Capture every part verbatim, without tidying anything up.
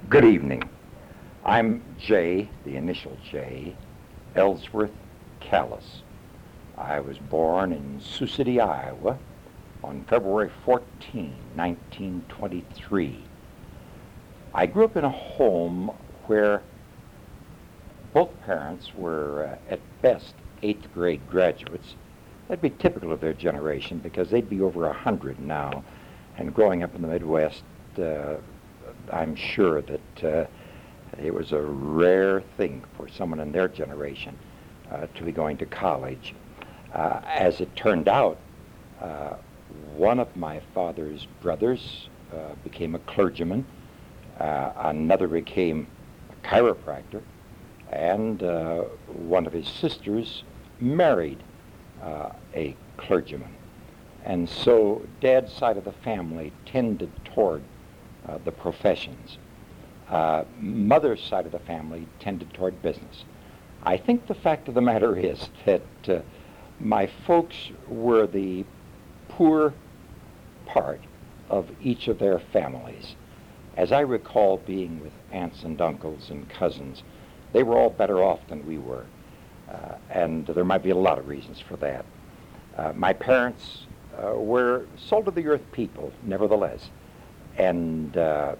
Good evening. I'm J, the initial J, Ellsworth Callis. I was born in Sioux City, Iowa on February fourteenth, nineteen twenty-three. I grew up in a home where both parents were, uh, at best, eighth grade graduates. That'd be typical of their generation because they'd be over a hundred now. And growing up in the Midwest, uh, I'm sure that uh, it was a rare thing for someone in their generation uh, to be going to college. Uh, as it turned out, uh, one of my father's brothers uh, became a clergyman, uh, another became a chiropractor, and uh, one of his sisters married uh, a clergyman. And so Dad's side of the family tended toward uh, the professions. Uh, Mother's side of the family tended toward business. I think the fact of the matter is that uh, my folks were the poor part of each of their families. As I recall being with aunts and uncles and cousins, they were all better off than we were. Uh, and there might be a lot of reasons for that. Uh, my parents uh, were salt-of-the-earth people, nevertheless, and uh,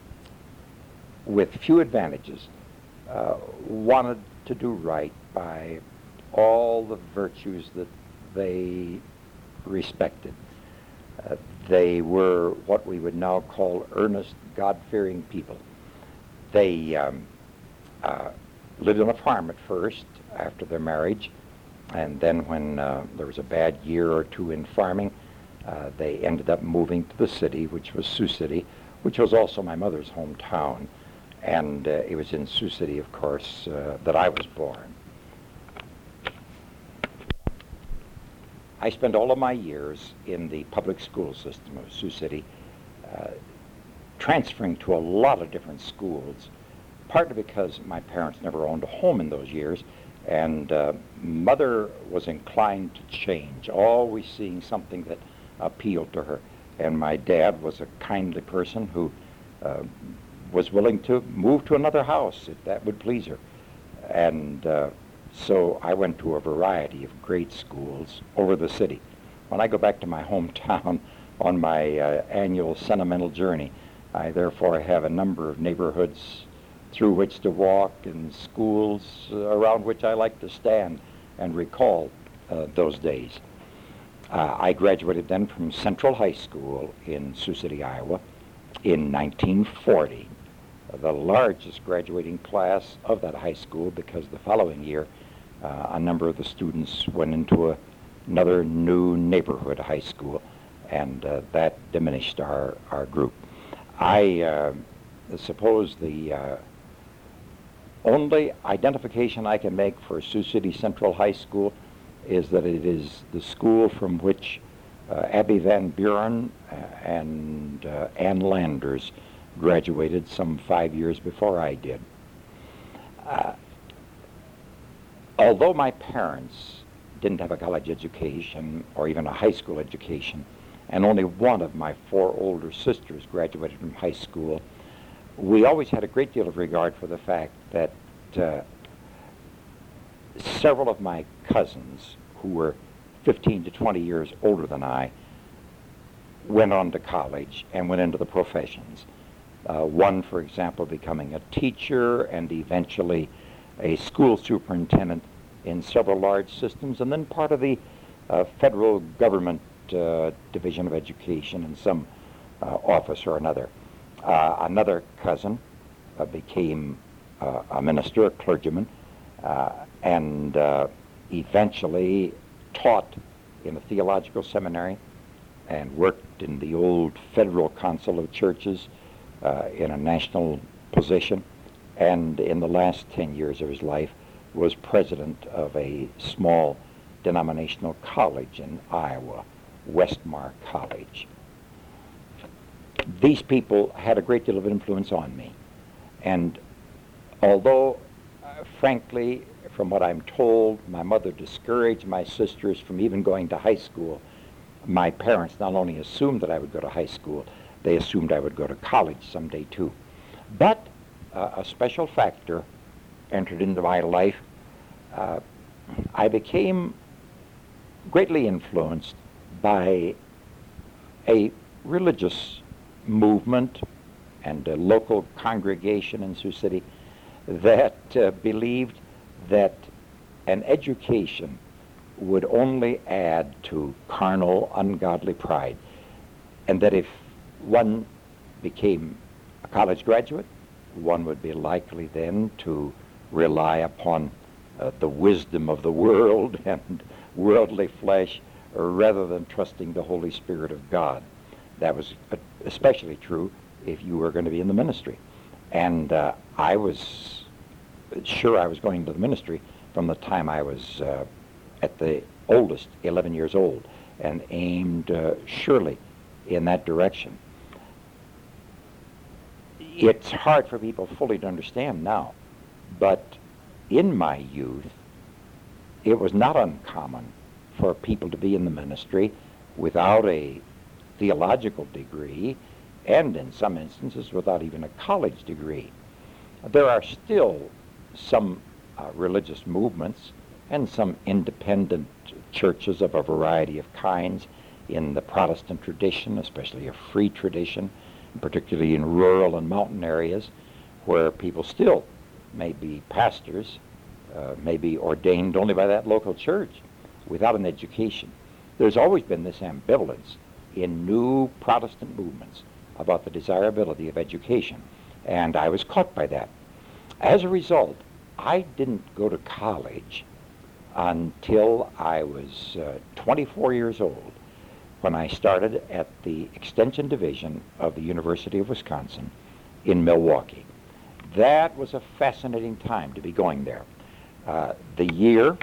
with few advantages, uh, wanted to do right by all the virtues that they respected. Uh, they were what we would now call earnest, God-fearing people. They um, uh, lived on a farm at first after their marriage, and then when uh, there was a bad year or two in farming, uh, they ended up moving to the city, which was Sioux City, which was also my mother's hometown. And uh, it was in Sioux City, of course, uh, that I was born. I spent all of my years in the public school system of Sioux City, uh, transferring to a lot of different schools, partly because my parents never owned a home in those years, and uh, Mother was inclined to change, always seeing something that appealed to her. And my dad was a kindly person who uh, was willing to move to another house if that would please her. And uh, so I went to a variety of great schools over the city. When I go back to my hometown on my uh, annual sentimental journey, I therefore have a number of neighborhoods through which to walk and schools uh, around which I like to stand and recall uh, those days. Uh, I graduated then from Central High School in Sioux City, Iowa in nineteen forty. The largest graduating class of that high school, because the following year uh, a number of the students went into a, another new neighborhood high school, and uh, that diminished our, our group. I uh, suppose the uh, only identification I can make for Sioux City Central High School is that it is the school from which uh, Abby Van Buren uh, and uh, Ann Landers graduated some five years before I did. Uh, although my parents didn't have a college education or even a high school education, and only one of my four older sisters graduated from high school, we always had a great deal of regard for the fact that uh, several of my cousins, who were fifteen to twenty years older than I, went on to college and went into the professions. Uh, one, for example, becoming a teacher and eventually a school superintendent in several large systems, and then part of the uh, federal government uh, division of education in some uh, office or another. Uh, another cousin uh, became uh, a minister, a clergyman, uh, and uh, eventually taught in a theological seminary and worked in the old Federal Council of Churches uh, in a national position, and in the last ten years of his life was president of a small denominational college in Iowa, Westmar College. These people had a great deal of influence on me, and although, uh, frankly, from what I'm told, my mother discouraged my sisters from even going to high school, my parents not only assumed that I would go to high school, they assumed I would go to college someday too. But uh, a special factor entered into my life. Uh, I became greatly influenced by a religious movement and a local congregation in Sioux City that uh, believed that an education would only add to carnal, ungodly pride, and that if one became a college graduate, one would be likely then to rely upon uh, the wisdom of the world and worldly flesh rather than trusting the Holy Spirit of God. That was especially true if you were going to be in the ministry. And uh, I was sure I was going to the ministry from the time I was uh, at the oldest, eleven years old, and aimed uh, surely in that direction. It's hard for people fully to understand now, but in my youth, it was not uncommon for people to be in the ministry without a theological degree, and in some instances without even a college degree. There are still some uh, religious movements and some independent churches of a variety of kinds in the Protestant tradition, especially a free tradition, particularly in rural and mountain areas, where people still may be pastors, uh, may be ordained only by that local church without an education. There's always been this ambivalence in new Protestant movements about the desirability of education, and I was caught by that. As a result, I didn't go to college until I was uh, twenty-four years old, when I started at the Extension Division of the University of Wisconsin in Milwaukee. That was a fascinating time to be going there. Uh, the year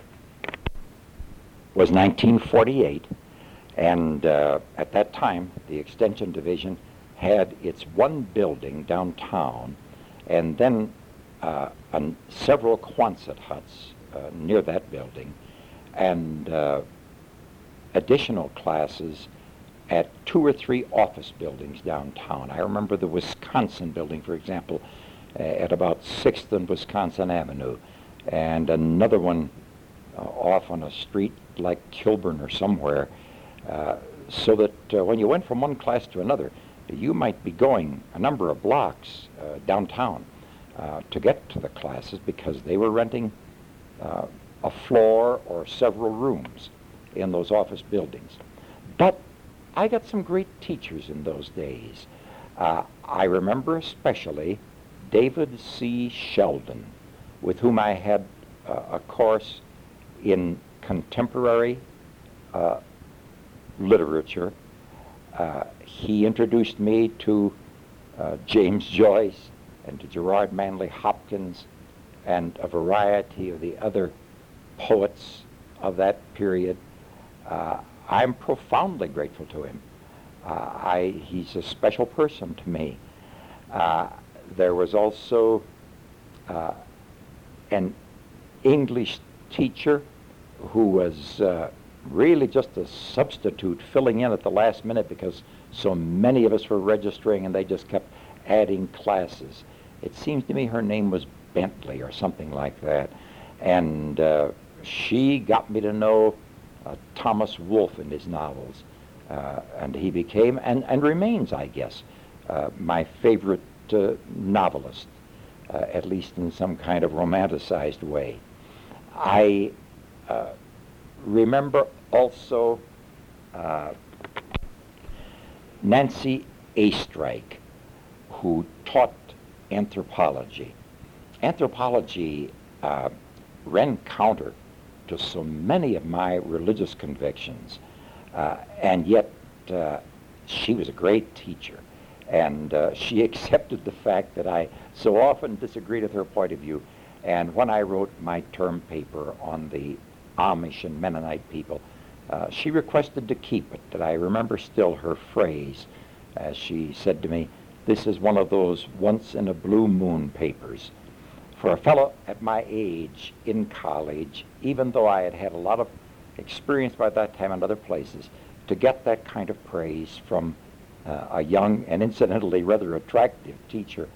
was nineteen forty-eight, and uh, at that time, the Extension Division had its one building downtown, and then uh, an, several Quonset huts uh, near that building, and uh, additional classes at two or three office buildings downtown. I remember the Wisconsin building, for example, uh, at about sixth and Wisconsin Avenue, and another one uh, off on a street like Kilburn or somewhere, uh, so that uh, when you went from one class to another, you might be going a number of blocks uh, downtown uh, to get to the classes, because they were renting uh, a floor or several rooms in those office buildings. But I got some great teachers in those days. Uh, I remember especially David C. Sheldon, with whom I had uh, a course in contemporary uh, literature. Uh, he introduced me to uh, James Joyce and to Gerard Manley Hopkins and a variety of the other poets of that period. Uh, I'm profoundly grateful to him. Uh, I, he's a special person to me. Uh, there was also uh, an English teacher who was uh, really just a substitute filling in at the last minute because so many of us were registering and they just kept adding classes. It seems to me her name was Bentley or something like that. And uh, she got me to know uh, Thomas Wolfe and his novels. Uh, and he became, and, and remains, I guess, uh, my favorite uh, novelist, uh, at least in some kind of romanticized way. I uh, remember also uh, Nancy Astrike, who taught anthropology. Anthropology uh, ran counter to so many of my religious convictions, uh, and yet uh, she was a great teacher, and uh, she accepted the fact that I so often disagreed with her point of view. And when I wrote my term paper on the Amish and Mennonite people, uh, she requested to keep it. And I remember still her phrase, as she said to me, "This is one of those once-in-a-blue-moon papers." For a fellow at my age in college, even though I had had a lot of experience by that time in other places, to get that kind of praise from uh, a young and incidentally rather attractive teacher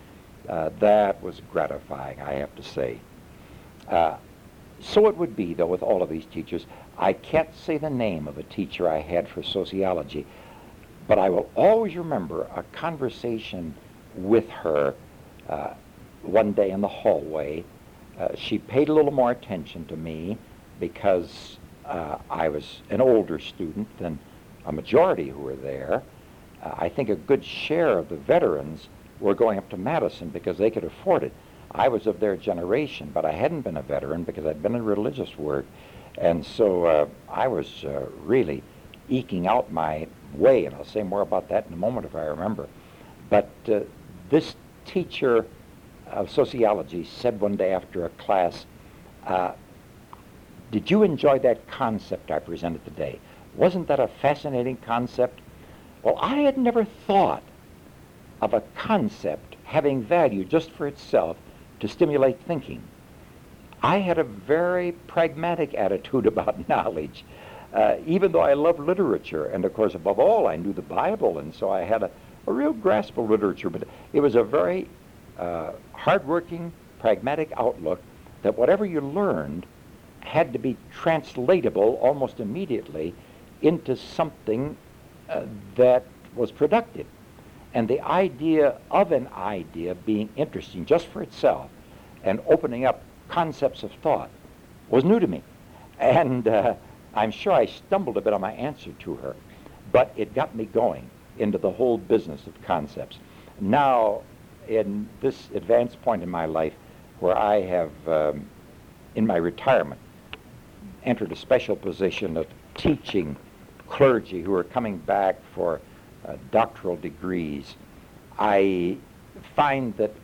Uh, that was gratifying, I have to say. Uh, so it would be, though, with all of these teachers. I can't say the name of a teacher I had for sociology, but I will always remember a conversation with her uh, one day in the hallway. Uh, she paid a little more attention to me because uh, I was an older student than a majority who were there. Uh, I think a good share of the veterans were going up to Madison because they could afford it. I was of their generation, but I hadn't been a veteran because I'd been in religious work. And so uh, I was uh, really eking out my way, and I'll say more about that in a moment if I remember. But uh, this teacher of sociology said one day after a class, uh, did you enjoy that concept I presented today? Wasn't that a fascinating concept? Well, I had never thought of a concept having value just for itself to stimulate thinking. I had a very pragmatic attitude about knowledge, uh, even though I love literature. And of course, above all, I knew the Bible, and so I had a, a real grasp of literature. But it was a very uh, hardworking, pragmatic outlook that whatever you learned had to be translatable almost immediately into something uh, that was productive. And the idea of an idea being interesting just for itself and opening up concepts of thought was new to me. And uh, I'm sure I stumbled a bit on my answer to her, but it got me going into the whole business of concepts. Now, in this advanced point in my life where I have, um, in my retirement, entered a special position of teaching clergy who are coming back for uh, doctoral degrees, I find that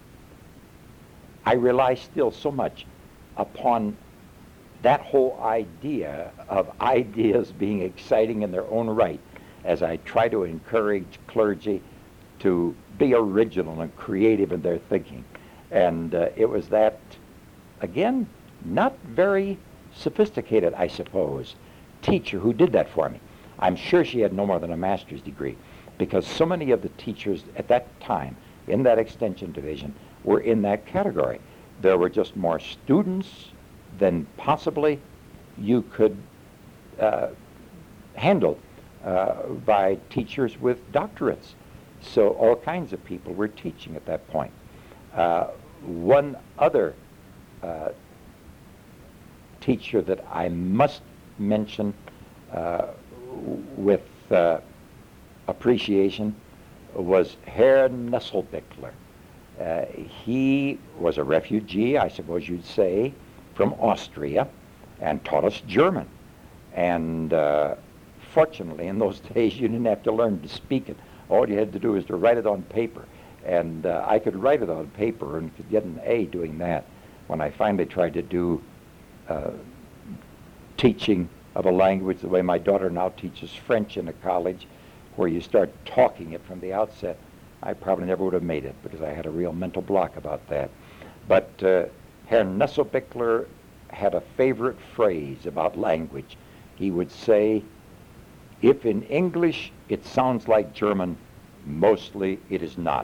I rely still so much upon that whole idea of ideas being exciting in their own right as I try to encourage clergy to be original and creative in their thinking. And uh, it was that, again, not very sophisticated, I suppose, teacher who did that for me. I'm sure she had no more than a master's degree, because so many of the teachers at that time in that extension division were in that category. There were just more students than possibly you could uh, handle uh, by teachers with doctorates. So all kinds of people were teaching at that point. Uh, one other uh, teacher that I must mention uh, with uh, appreciation was Herr Nesselbickler. Uh, he was a refugee, I suppose you'd say, from Austria, and taught us German. And uh, fortunately, in those days, you didn't have to learn to speak it. All you had to do was to write it on paper. And uh, I could write it on paper and could get an A doing that. When I finally tried to do uh, teaching of a language the way my daughter now teaches French in a college, where you start talking it from the outset, I probably never would have made it because I had a real mental block about that. But uh, Herr Nesselbickler had a favorite phrase about language. He would say, if in English it sounds like German, mostly it is not.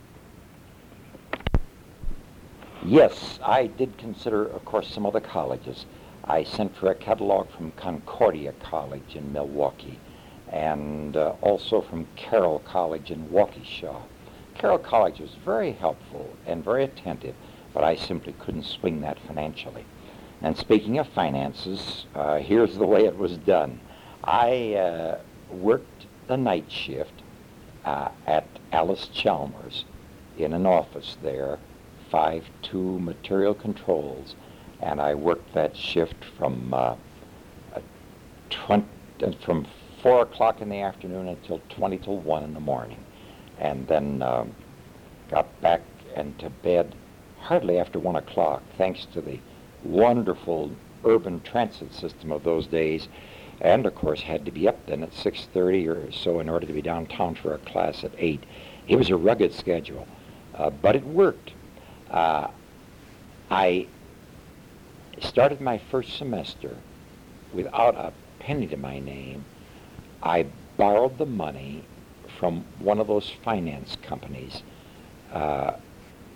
Yes, I did consider, of course, some other colleges. I sent for a catalog from Concordia College in Milwaukee, and uh, also from Carroll College in Waukesha. Carroll College was very helpful and very attentive, but I simply couldn't swing that financially. And speaking of finances, uh, here's the way it was done. I uh, worked the night shift uh, at Alice Chalmers in an office there, five two Material Controls, and I worked that shift from uh, twenty, from four o'clock in the afternoon until twenty till one in the morning, and then um, got back and to bed hardly after one o'clock, thanks to the wonderful urban transit system of those days, and of course had to be up then at six thirty or so in order to be downtown for a class at eight. It was a rugged schedule, uh, but it worked. Uh, I started my first semester without a penny to my name. I borrowed the money from one of those finance companies. Uh,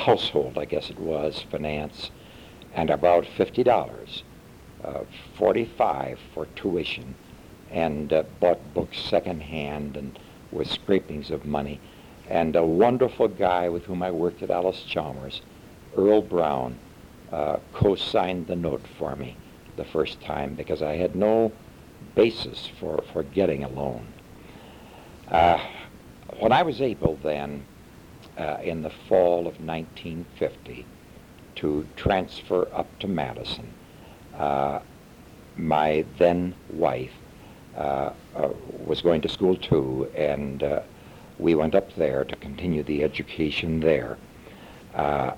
household, I guess it was, finance, and about fifty dollars, uh, forty-five for tuition, and uh, bought books secondhand and with scrapings of money. And a wonderful guy with whom I worked at Allis-Chalmers, Earl Brown, uh, co-signed the note for me the first time because I had no basis for, for getting a loan. Uh, when I was able then, uh, in the fall of nineteen fifty, to transfer up to Madison, uh, my then wife uh, uh, was going to school too, and uh, we went up there to continue the education there. Uh,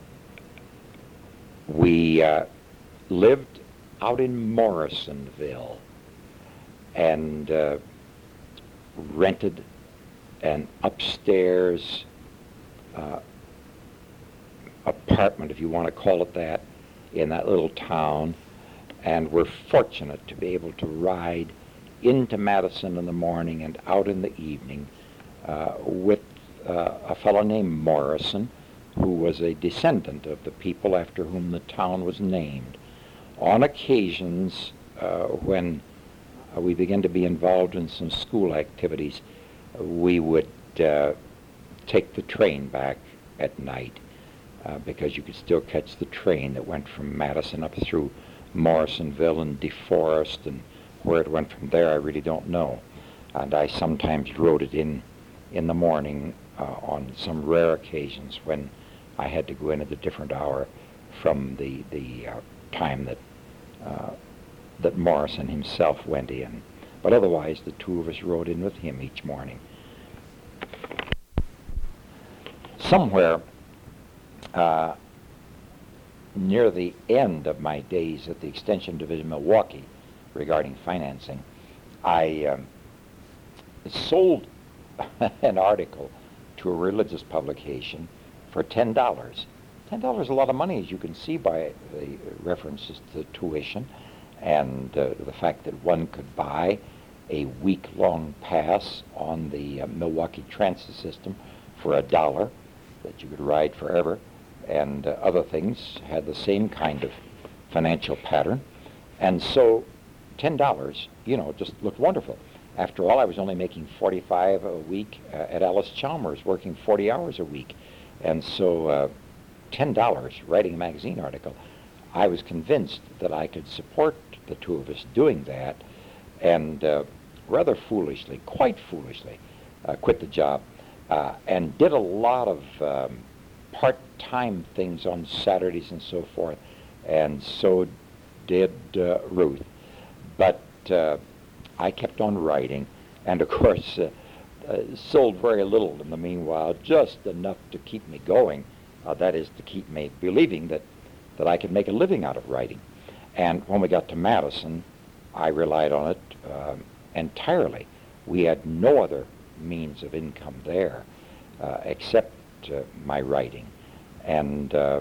we uh, lived out in Morrisonville and uh, rented an upstairs uh, apartment, if you want to call it that, in that little town, and we're fortunate to be able to ride into Madison in the morning and out in the evening uh, with uh, a fellow named Morrison, who was a descendant of the people after whom the town was named. On occasions, uh, when uh, we began to be involved in some school activities, we would uh, take the train back at night uh, because you could still catch the train that went from Madison up through Morrisonville and DeForest, and where it went from there I really don't know. And I sometimes rode it in in the morning uh, on some rare occasions when I had to go in at a different hour from the the uh, time that uh, that Morrison himself went in. But otherwise, the two of us rode in with him each morning. Somewhere uh, near the end of my days at the Extension Division Milwaukee regarding financing, I um, sold an article to a religious publication for ten dollars. ten dollars is a lot of money, as you can see by the references to tuition and uh, the fact that one could buy a week-long pass on the uh, Milwaukee transit system for a dollar that you could ride forever, and uh, other things had the same kind of financial pattern. And so ten dollars, you know, just looked wonderful. After all, I was only making forty-five a week uh, at Allis-Chalmers, working forty hours a week. And so uh, ten dollars writing a magazine article, I was convinced that I could support the two of us doing that, and uh, rather foolishly, quite foolishly, uh, quit the job uh, and did a lot of um, part-time things on Saturdays and so forth, and so did uh, Ruth. But uh, I kept on writing, and of course uh, uh, sold very little in the meanwhile, just enough to keep me going, uh, that is, to keep me believing that, that I could make a living out of writing. And when we got to Madison, I relied on it um, entirely. We had no other means of income there uh, except uh, my writing. And uh,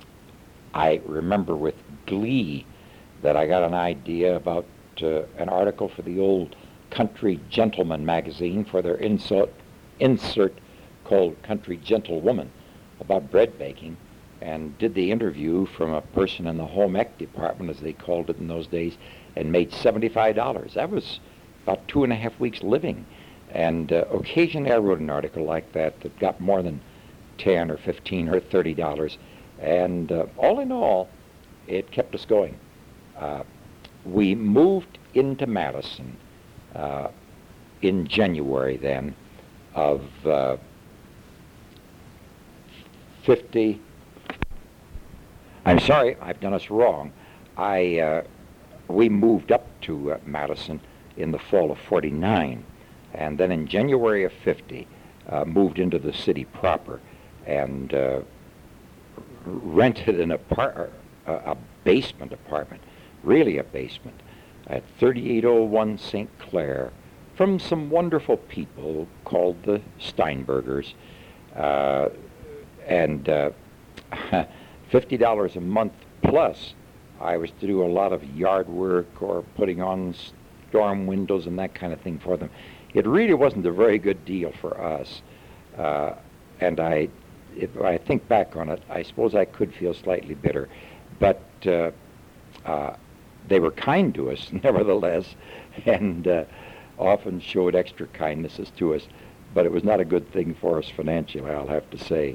I remember with glee that I got an idea about uh, an article for the old Country Gentleman magazine for their insert, insert called Country Gentlewoman about bread baking, and did the interview from a person in the home ec department, as they called it in those days, and made seventy-five dollars. That was about two and a half weeks living. And uh, occasionally I wrote an article like that that got more than ten or fifteen or thirty dollars. And uh, all in all, it kept us going. Uh, we moved into Madison uh, in January then of uh, fifty. I'm sorry, I've done us wrong. I uh, we moved up to uh, Madison in the fall of forty-nine, and then in January of fifty, uh, moved into the city proper and uh, rented an apart uh, a basement apartment, really a basement, at thirty-eight oh one Saint Clair, from some wonderful people called the Steinbergers, uh, and uh, fifty dollars a month plus. I was to do a lot of yard work or putting on storm windows and that kind of thing for them. It really wasn't a very good deal for us, uh, and I if I think back on it, I suppose I could feel slightly bitter, but uh, uh, they were kind to us nevertheless, and uh, often showed extra kindnesses to us, but it was not a good thing for us financially, I'll have to say.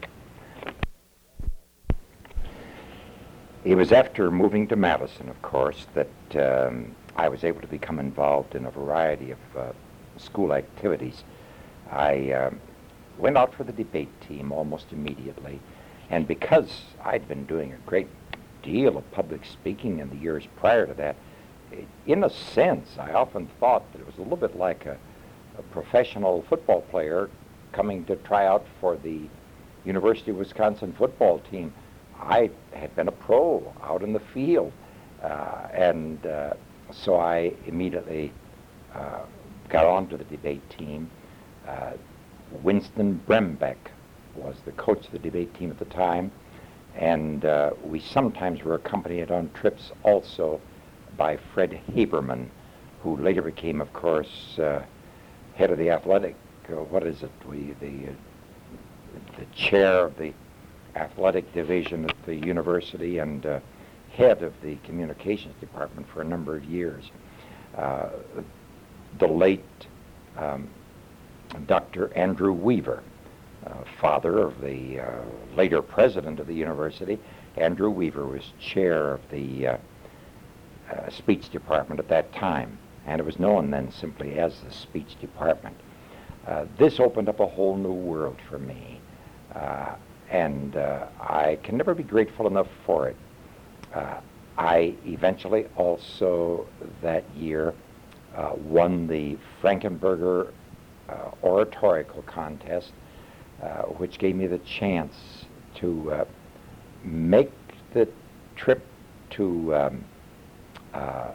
It was after moving to Madison, of course, that um, I was able to become involved in a variety of uh, school activities. I um, went out for the debate team almost immediately, and because I'd been doing a great deal of public speaking in the years prior to that, it, in a sense, I often thought that it was a little bit like a, a professional football player coming to try out for the University of Wisconsin football team. I had been a pro out in the field, uh, and uh, so I immediately uh, got onto the debate team. Uh, Winston Brembeck was the coach of the debate team at the time, and uh, we sometimes were accompanied on trips also by Fred Haberman, who later became, of course, uh, head of the athletic, uh, what is it, we, the, uh, the chair of the athletic division at the university and uh, head of the communications department for a number of years. Uh, the late um, Doctor Andrew Weaver, uh, father of the uh, later president of the university. Andrew Weaver was chair of the uh, uh, speech department at that time, and it was known then simply as the speech department. Uh, this opened up a whole new world for me. Uh, And uh, I can never be grateful enough for it. Uh, I eventually also that year uh, won the Frankenberger uh, oratorical contest, uh, which gave me the chance to uh, make the trip to um, uh,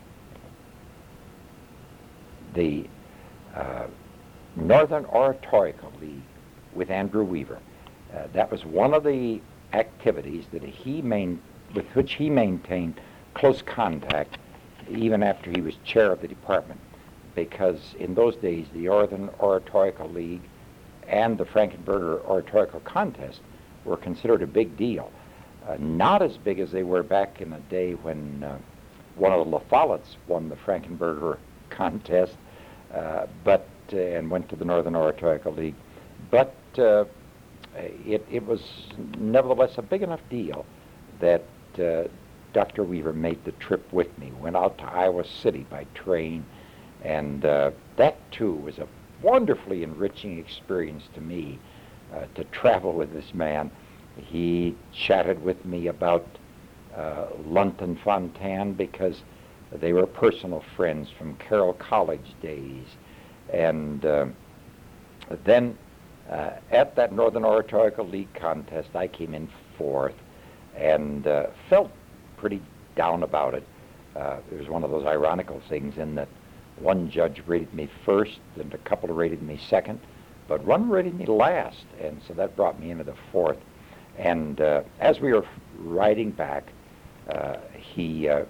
the uh, Northern Oratorical League with Andrew Weaver. Uh, that was one of the activities that he main, with which he maintained close contact even after he was chair of the department, because in those days the Northern Oratorical League and the Frankenberger Oratorical Contest were considered a big deal. Uh, not as big as they were back in the day when uh, one of the La Follettes won the Frankenberger Contest, uh, but uh, and went to the Northern Oratorical League, but. Uh, It, it was nevertheless a big enough deal that uh, Doctor Weaver made the trip with me, went out to Iowa City by train, and uh, that too was a wonderfully enriching experience to me, uh, to travel with this man. He chatted with me about uh, Lunt and Fontanne because they were personal friends from Carroll College days, and uh, then Uh, at that Northern Oratorical League contest, I came in fourth and uh, felt pretty down about it. Uh, it was one of those ironical things in that one judge rated me first and a couple rated me second, but one rated me last, and so that brought me into the fourth. And uh, as we were riding back, uh, he uh,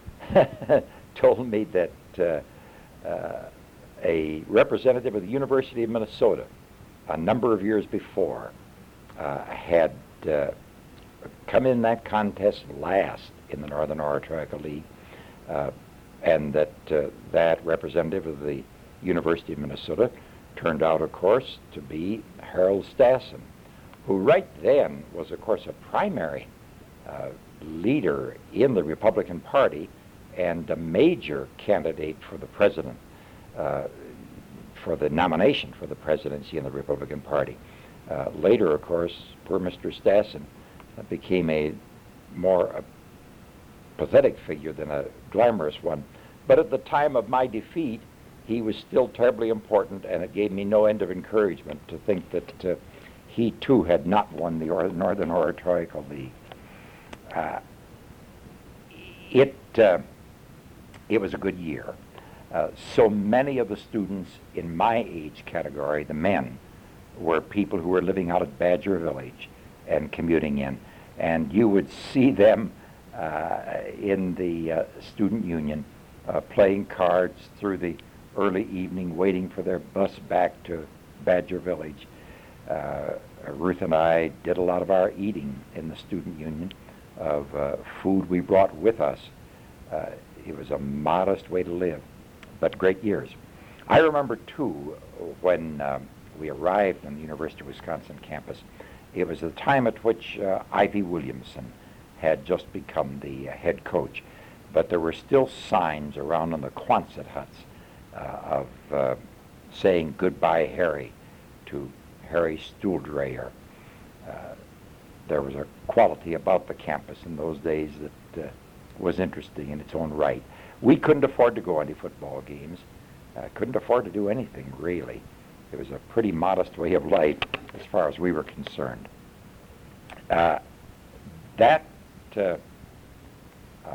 told me that uh, uh, a representative of the University of Minnesota a number of years before uh, had uh, come in that contest last in the Northern Oratorical League, uh, and that uh, that representative of the University of Minnesota turned out, of course, to be Harold Stassen, who right then was, of course, a primary uh, leader in the Republican Party and a major candidate for the president. Uh, for the nomination for the presidency in the Republican Party. Uh, later, of course, poor Mister Stassen uh, became a more uh, pathetic figure than a glamorous one. But at the time of my defeat, he was still terribly important, and it gave me no end of encouragement to think that uh, he too had not won the or- Northern Oratorical League. Uh, it, uh, it was a good year. Uh, so many of the students in my age category, the men, were people who were living out at Badger Village and commuting in. And you would see them uh, in the uh, student union uh, playing cards through the early evening, waiting for their bus back to Badger Village. Uh, Ruth and I did a lot of our eating in the student union of uh, food we brought with us. Uh, it was a modest way to live, but great years. I remember, too, when um, we arrived on the University of Wisconsin campus, it was the time at which uh, Ivy Williamson had just become the uh, head coach, but there were still signs around in the Quonset huts uh, of uh, saying goodbye, Harry, to Harry Stuhldrayer. Uh, there was a quality about the campus in those days that uh, was interesting in its own right. We couldn't afford to go any football games, uh, couldn't afford to do anything really. It was a pretty modest way of life as far as we were concerned. Uh, that uh, uh,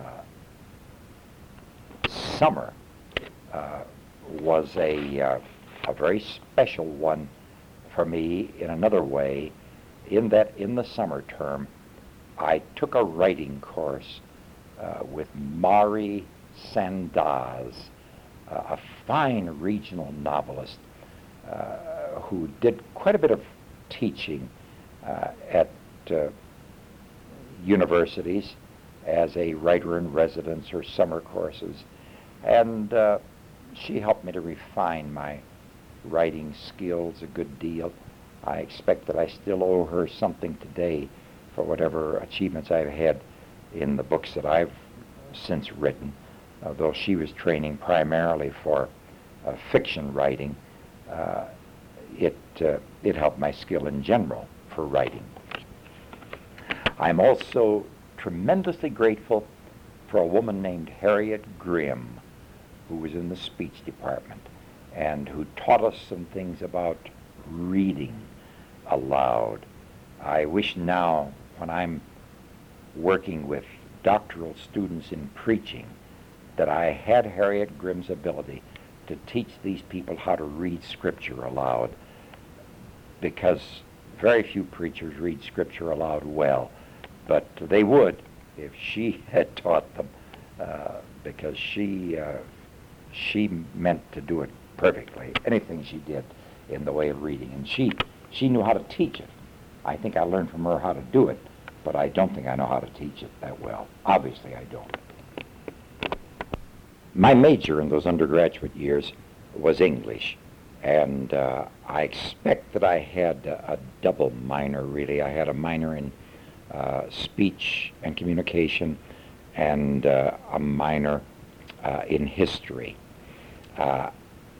summer uh, was a, uh, a very special one for me in another way, in that in the summer term, I took a writing course uh, with Mari Sandaz, uh, a fine regional novelist uh, who did quite a bit of teaching uh, at uh, universities as a writer in residence or summer courses. And uh, she helped me to refine my writing skills a good deal. I expect that I still owe her something today for whatever achievements I've had in the books that I've since written, although she was training primarily for uh, fiction writing. Uh, it, uh, it helped my skill in general for writing. I'm also tremendously grateful for a woman named Harriet Grimm, who was in the speech department and who taught us some things about reading aloud. I wish now, when I'm working with doctoral students in preaching, that I had Harriet Grimm's ability to teach these people how to read Scripture aloud, because very few preachers read Scripture aloud well, but they would if she had taught them, uh, because she uh, she meant to do it perfectly, anything she did in the way of reading, and she she knew how to teach it. I think I learned from her how to do it, but I don't think I know how to teach it that well. Obviously, I don't. My major in those undergraduate years was English, and uh, I expect that I had a, a double minor, really. I had a minor in uh, speech and communication and uh, a minor uh, in history. Uh,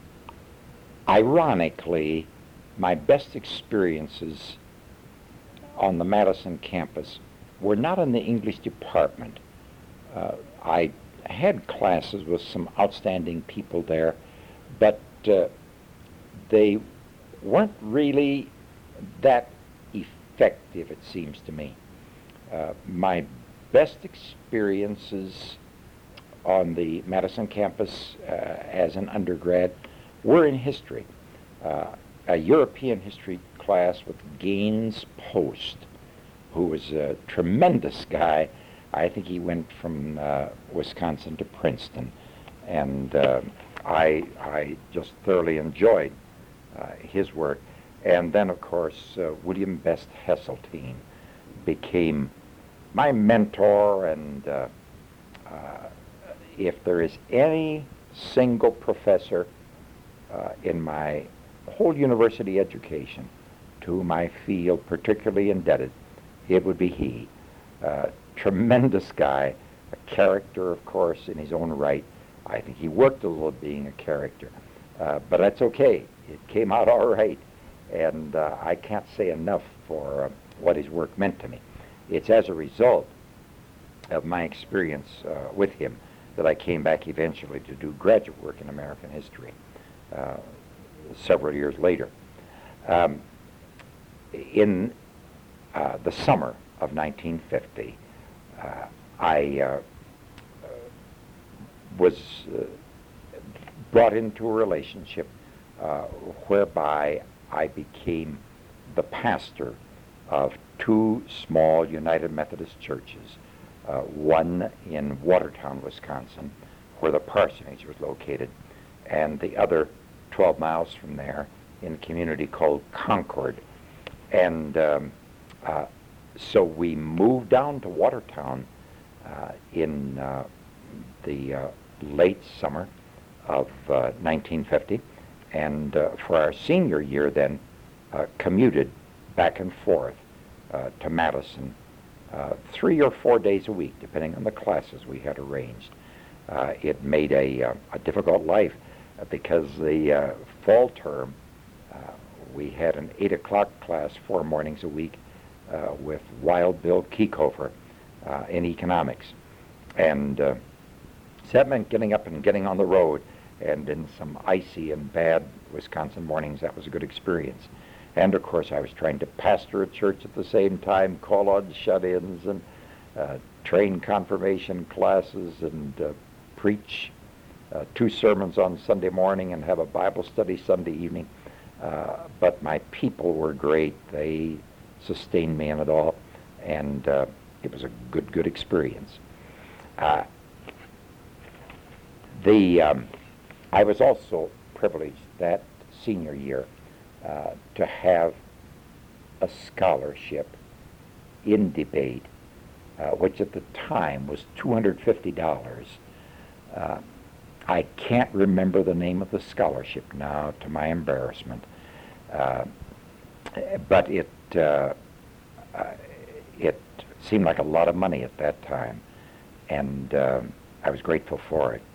ironically, my best experiences on the Madison campus were not in the English department. Uh, I had classes with some outstanding people there, but uh, they weren't really that effective, it seems to me. Uh, my best experiences on the Madison campus uh, as an undergrad were in history. Uh, a European history class with Gaines Post, who was a tremendous guy. I think he went from uh, Wisconsin to Princeton, and uh, I, I just thoroughly enjoyed uh, his work. And then, of course, uh, William Best Hesseltine became my mentor, and uh, uh, if there is any single professor uh, in my whole university education to whom I feel particularly indebted, it would be he. Uh, tremendous guy, a character, of course, in his own right. I think he worked a little being a character, uh, but that's okay. It came out all right, and uh, I can't say enough for uh, what his work meant to me. It's as a result of my experience uh, with him that I came back eventually to do graduate work in American history uh, several years later. Um, in uh, the summer of nineteen fifty, uh, I uh, was uh, brought into a relationship uh, whereby I became the pastor of two small United Methodist churches, uh, one in Watertown, Wisconsin, where the parsonage was located, and the other twelve miles from there in a community called Concord. and um, uh, so we moved down to Watertown uh, in uh, the uh, late summer of uh, nineteen fifty, and uh, for our senior year then uh, commuted back and forth uh, to Madison uh, three or four days a week, depending on the classes we had arranged. Uh, it made a, uh, a difficult life uh, because the uh, fall term, uh, we had an eight o'clock class four mornings a week uh, with Wild Bill Kiekover uh, in economics. And uh, so that meant getting up and getting on the road, and in some icy and bad Wisconsin mornings, that was a good experience. And of course, I was trying to pastor a church at the same time, call on shut-ins, and uh, train confirmation classes, and uh, preach uh, two sermons on Sunday morning, and have a Bible study Sunday evening. Uh, but my people were great. They sustained me in it all, and uh, it was a good, good experience. Uh, the um, I was also privileged that senior year uh, to have a scholarship in debate, uh, which at the time was two hundred fifty dollars. Uh, I can't remember the name of the scholarship now, to my embarrassment, uh, but it uh, uh, it seemed like a lot of money at that time, and uh, I was grateful for it.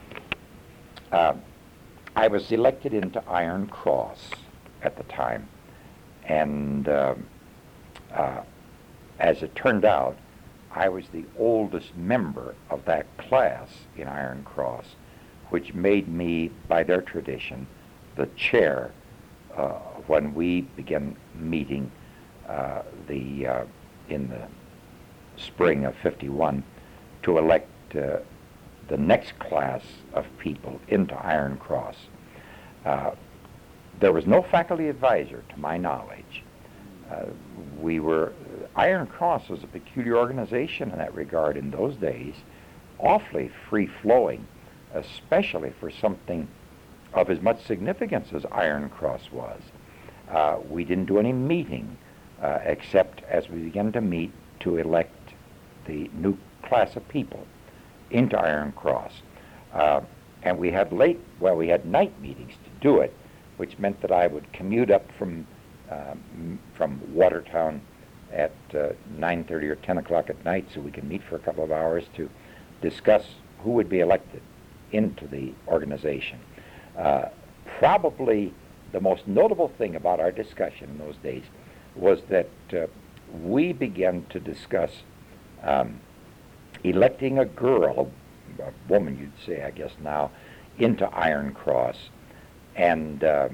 Uh, I was elected into Iron Cross at the time, and uh, uh, as it turned out, I was the oldest member of that class in Iron Cross, which made me, by their tradition, the chair uh, when we began meeting uh, the uh, in the spring of fifty-one to elect uh, the next class of people into Iron Cross. Uh, there was no faculty advisor, to my knowledge. Uh, we were, Iron Cross was a peculiar organization in that regard in those days, awfully free-flowing, especially for something of as much significance as Iron Cross was. Uh, we didn't do any meeting, uh, except as we began to meet to elect the new class of people into Iron Cross. Uh, and we had late, well, we had night meetings to do it, which meant that I would commute up from um, from Watertown at uh, nine thirty or ten o'clock at night so we could meet for a couple of hours to discuss who would be elected into the organization. Uh, probably the most notable thing about our discussion in those days was that uh, we began to discuss um, electing a girl, a woman you'd say, I guess now, into Iron Cross. And uh,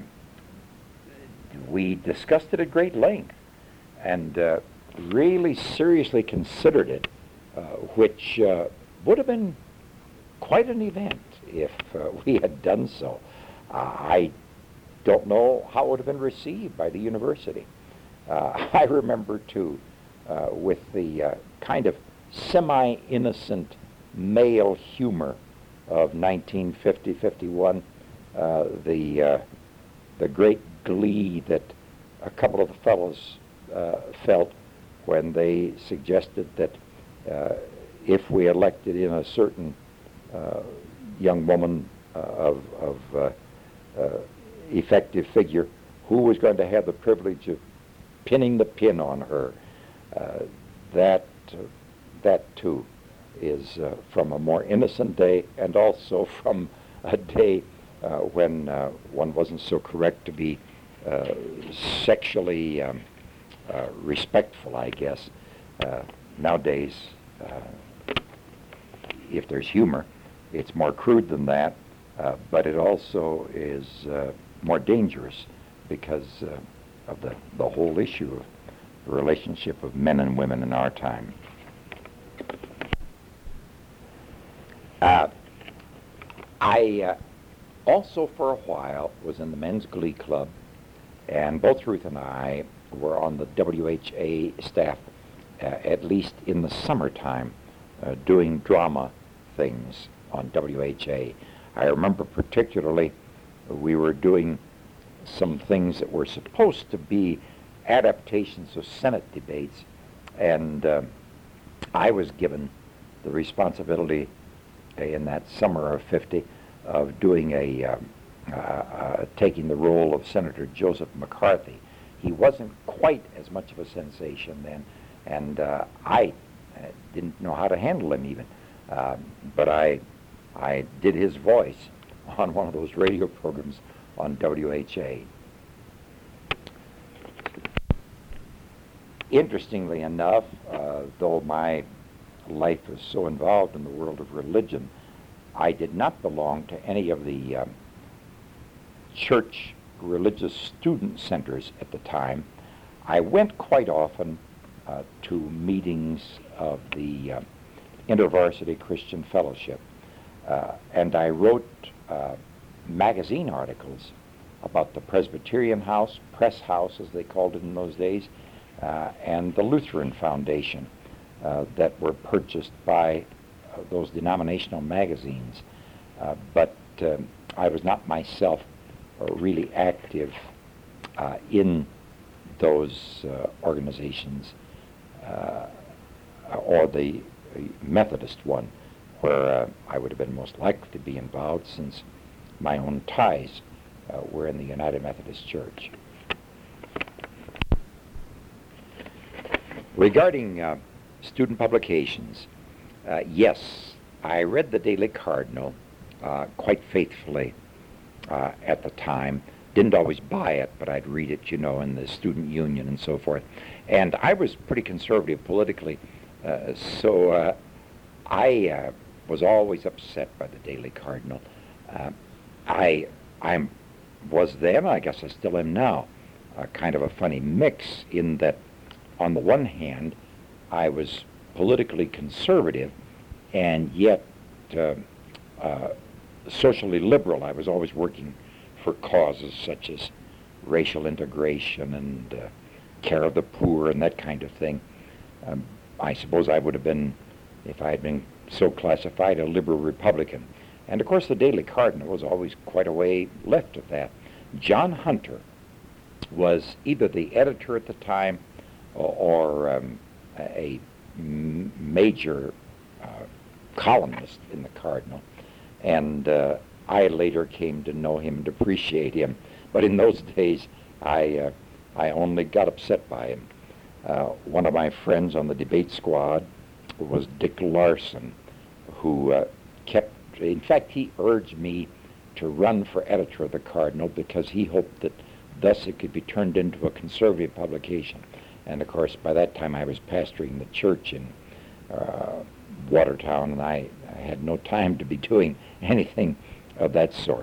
we discussed it at great length and uh, really seriously considered it, uh, which uh, would have been quite an event if uh, we had done so. Uh, I don't know how it would have been received by the university. Uh, I remember, too, uh, with the uh, kind of semi-innocent male humor of nineteen fifty fifty-one, uh, the uh, the great glee that a couple of the fellows uh, felt when they suggested that uh, if we elected in a certain uh, young woman uh, of, of uh, uh, effective figure, who was going to have the privilege of pinning the pin on her. Uh, that uh, that too is uh, from a more innocent day, and also from a day uh, when uh, one wasn't so correct to be uh, sexually um, uh, respectful, I guess. Uh, nowadays, uh, if there's humor, it's more crude than that, uh, but it also is uh, more dangerous because uh, of the, the whole issue of the relationship of men and women in our time. Uh, I uh, also, for a while, was in the Men's Glee Club, and both Ruth and I were on the W H A staff, uh, at least in the summertime, uh, doing drama things on W H A. I remember particularly we were doing some things that were supposed to be adaptations of Senate debates, and uh, I was given the responsibility in that summer of fifty of doing a um, uh, uh, taking the role of Senator Joseph McCarthy. He wasn't quite as much of a sensation then, and uh, I uh, didn't know how to handle him even. Uh, but I, I did his voice on one of those radio programs on W H A. Interestingly enough, uh, though my life was so involved in the world of religion, I did not belong to any of the um, church religious student centers at the time. I went quite often uh, to meetings of the uh, InterVarsity Christian Fellowship, uh, and I wrote uh, magazine articles about the Presbyterian House, Press House as they called it in those days, uh, and the Lutheran Foundation uh, that were purchased by uh, those denominational magazines. Uh, but uh, I was not myself uh, really active uh, in those uh, organizations, uh, or the Methodist one, where uh, I would have been most likely to be involved, since my own ties uh, were in the United Methodist Church. Regarding uh, student publications, uh, yes, I read the Daily Cardinal uh, quite faithfully uh, at the time. Didn't always buy it, but I'd read it, you know, in the student union and so forth. And I was pretty conservative politically, uh, so uh, I uh, was always upset by the Daily Cardinal. Uh, I I was then, I guess I still am now, uh, kind of a funny mix in that, on the one hand, I was politically conservative, and yet uh, uh, socially liberal. I was always working for causes such as racial integration and uh, care of the poor and that kind of thing. Um, I suppose I would have been, if I had been so classified, a liberal Republican. And of course the Daily Cardinal was always quite a way left of that. John Hunter was either the editor at the time or, or um, a m- major uh, columnist in the Cardinal, and uh, I later came to know him and appreciate him. But in those days, I uh, I only got upset by him. Uh, one of my friends on the debate squad was Dick Larson, who uh, kept, in fact, he urged me to run for editor of the Cardinal because he hoped that thus it could be turned into a conservative publication. And of course, by that time I was pastoring the church in uh, Watertown, and I, I had no time to be doing anything of that sort.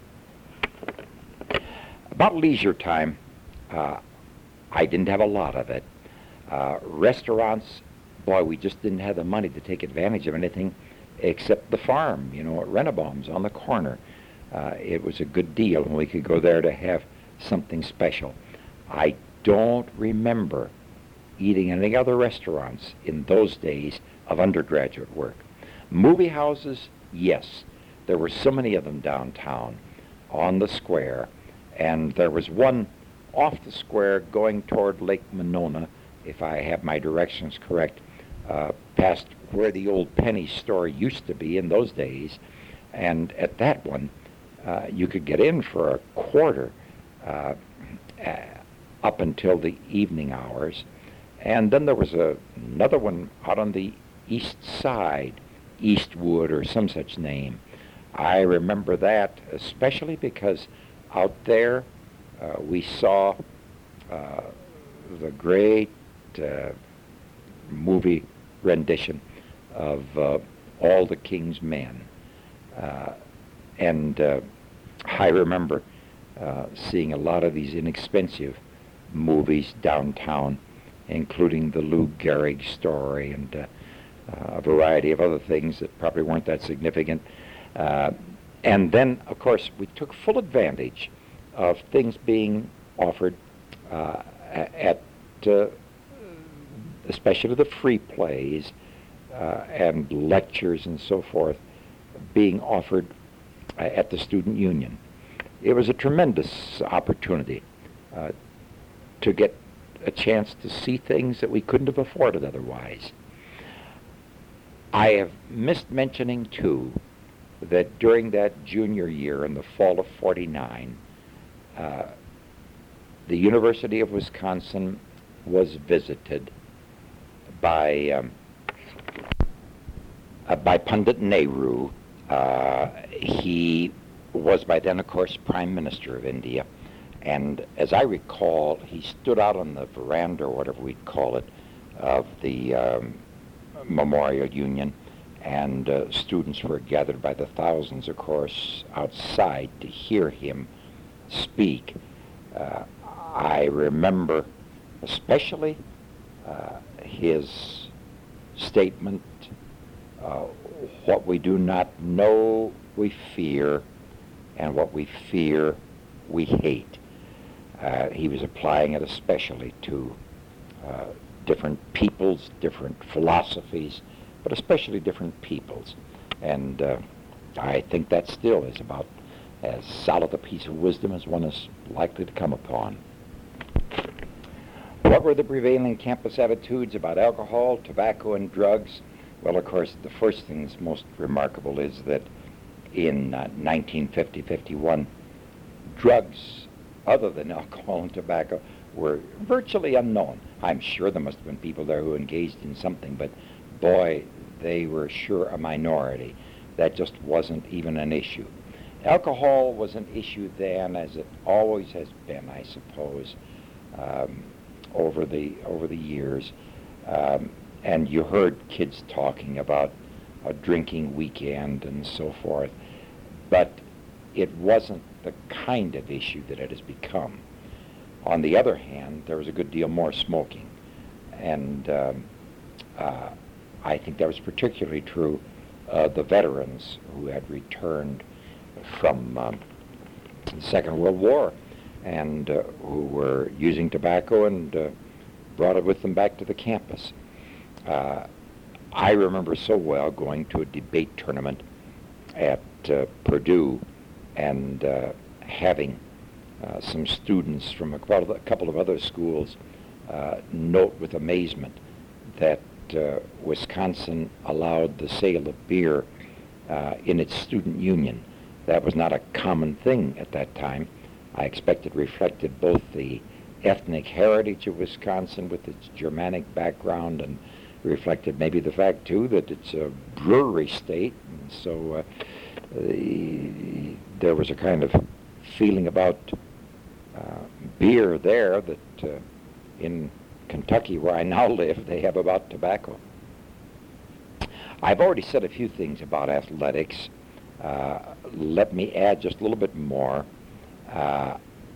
About leisure time, uh, I didn't have a lot of it. Uh, restaurants, boy, we just didn't have the money to take advantage of anything except the farm, you know, at Rennebaum's on the corner. Uh, it was a good deal, and we could go there to have something special. I don't remember eating in any other restaurants in those days of undergraduate work. Movie houses, yes. There were so many of them downtown on the square, and there was one off the square going toward Lake Monona, if I have my directions correct, uh, past where the old penny store used to be in those days. And at that one, uh, you could get in for a quarter uh, uh, up until the evening hours. And then there was a, another one out on the east side, Eastwood or some such name. I remember that especially because out there uh, we saw uh, the great uh, movie rendition of uh, All the King's Men. Uh, and uh, I remember uh, seeing a lot of these inexpensive movies downtown, including the Lou Gehrig story and uh, uh, a variety of other things that probably weren't that significant. Uh, and then, of course, we took full advantage of things being offered uh, at uh, especially the free plays uh, and lectures and so forth being offered uh, at the student union. It was a tremendous opportunity uh, to get a chance to see things that we couldn't have afforded otherwise. I have missed mentioning, too, that during that junior year in the fall of forty-nine, uh, the University of Wisconsin was visited by um, uh, by Pandit Nehru. Uh, he was by then, of course, Prime Minister of India. And as I recall, he stood out on the veranda, or whatever we'd call it, of the um, Memorial Union, and uh, students were gathered by the thousands, of course, outside to hear him speak. Uh, I remember especially uh, his statement, uh, what we do not know, we fear, and what we fear, we hate. Uh, he was applying it especially to uh, different peoples, different philosophies, but especially different peoples. And uh, I think that still is about as solid a piece of wisdom as one is likely to come upon. What were the prevailing campus attitudes about alcohol, tobacco, and drugs? Well, of course, the first thing that's most remarkable is that in uh, nineteen fifty fifty-one, drugs other than alcohol and tobacco were virtually unknown. I'm sure there must have been people there who engaged in something, but boy, they were sure a minority. That just wasn't even an issue. Alcohol was an issue then, as it always has been, I suppose, um, over the over the years. Um, and you heard kids talking about a drinking weekend and so forth, but it wasn't the kind of issue that it has become. On the other hand, there was a good deal more smoking, and um, uh, I think that was particularly true of the veterans who had returned from um, the Second World War and uh, who were using tobacco and uh, brought it with them back to the campus. Uh, I remember so well going to a debate tournament at uh, Purdue and uh, having uh, some students from a couple of, a couple of other schools uh, note with amazement that uh, Wisconsin allowed the sale of beer uh, in its student union. That was not a common thing at that time. I expect it reflected both the ethnic heritage of Wisconsin with its Germanic background, and reflected maybe the fact, too, that it's a brewery state, and so uh, the, there was a kind of feeling about uh, beer there that uh, in Kentucky, where I now live, they have about tobacco. I've already said a few things about athletics. Uh, let me add just a little bit more. Uh,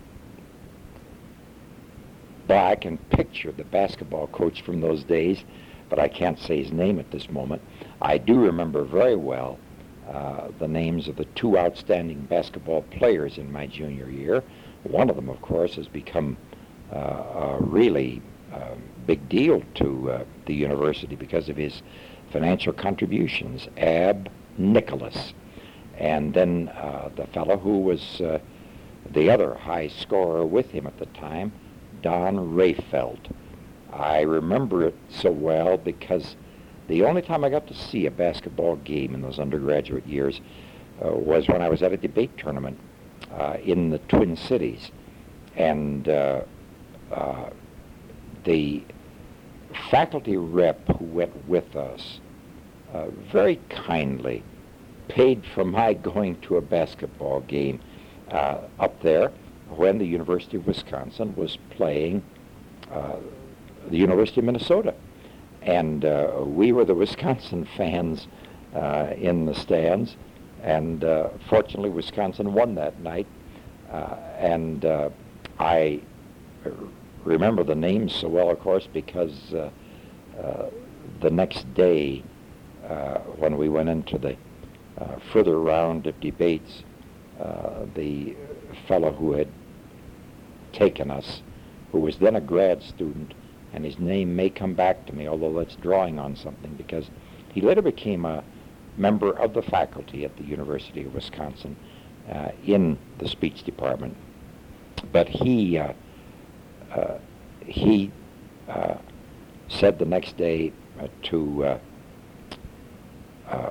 but I can picture the basketball coach from those days, but I can't say his name at this moment. I do remember very well uh, the names of the two outstanding basketball players in my junior year. One of them, of course, has become uh, a really uh, big deal to uh, the university because of his financial contributions, Ab Nicholas. And then uh, the fellow who was uh, the other high scorer with him at the time, Don Rayfeld. I remember it so well because the only time I got to see a basketball game in those undergraduate years uh, was when I was at a debate tournament uh, in the Twin Cities. And uh, uh, the faculty rep who went with us uh, very kindly paid for my going to a basketball game uh, up there when the University of Wisconsin was playing uh, the University of Minnesota. And uh, we were the Wisconsin fans uh, in the stands, and uh, fortunately Wisconsin won that night. Uh, and uh, I remember the names so well, of course, because uh, uh, the next day uh, when we went into the uh, further round of debates, uh, the fellow who had taken us, who was then a grad student, and his name may come back to me, although that's drawing on something, because he later became a member of the faculty at the University of Wisconsin uh, in the speech department. But he uh, uh, he uh, said the next day uh, to uh, uh,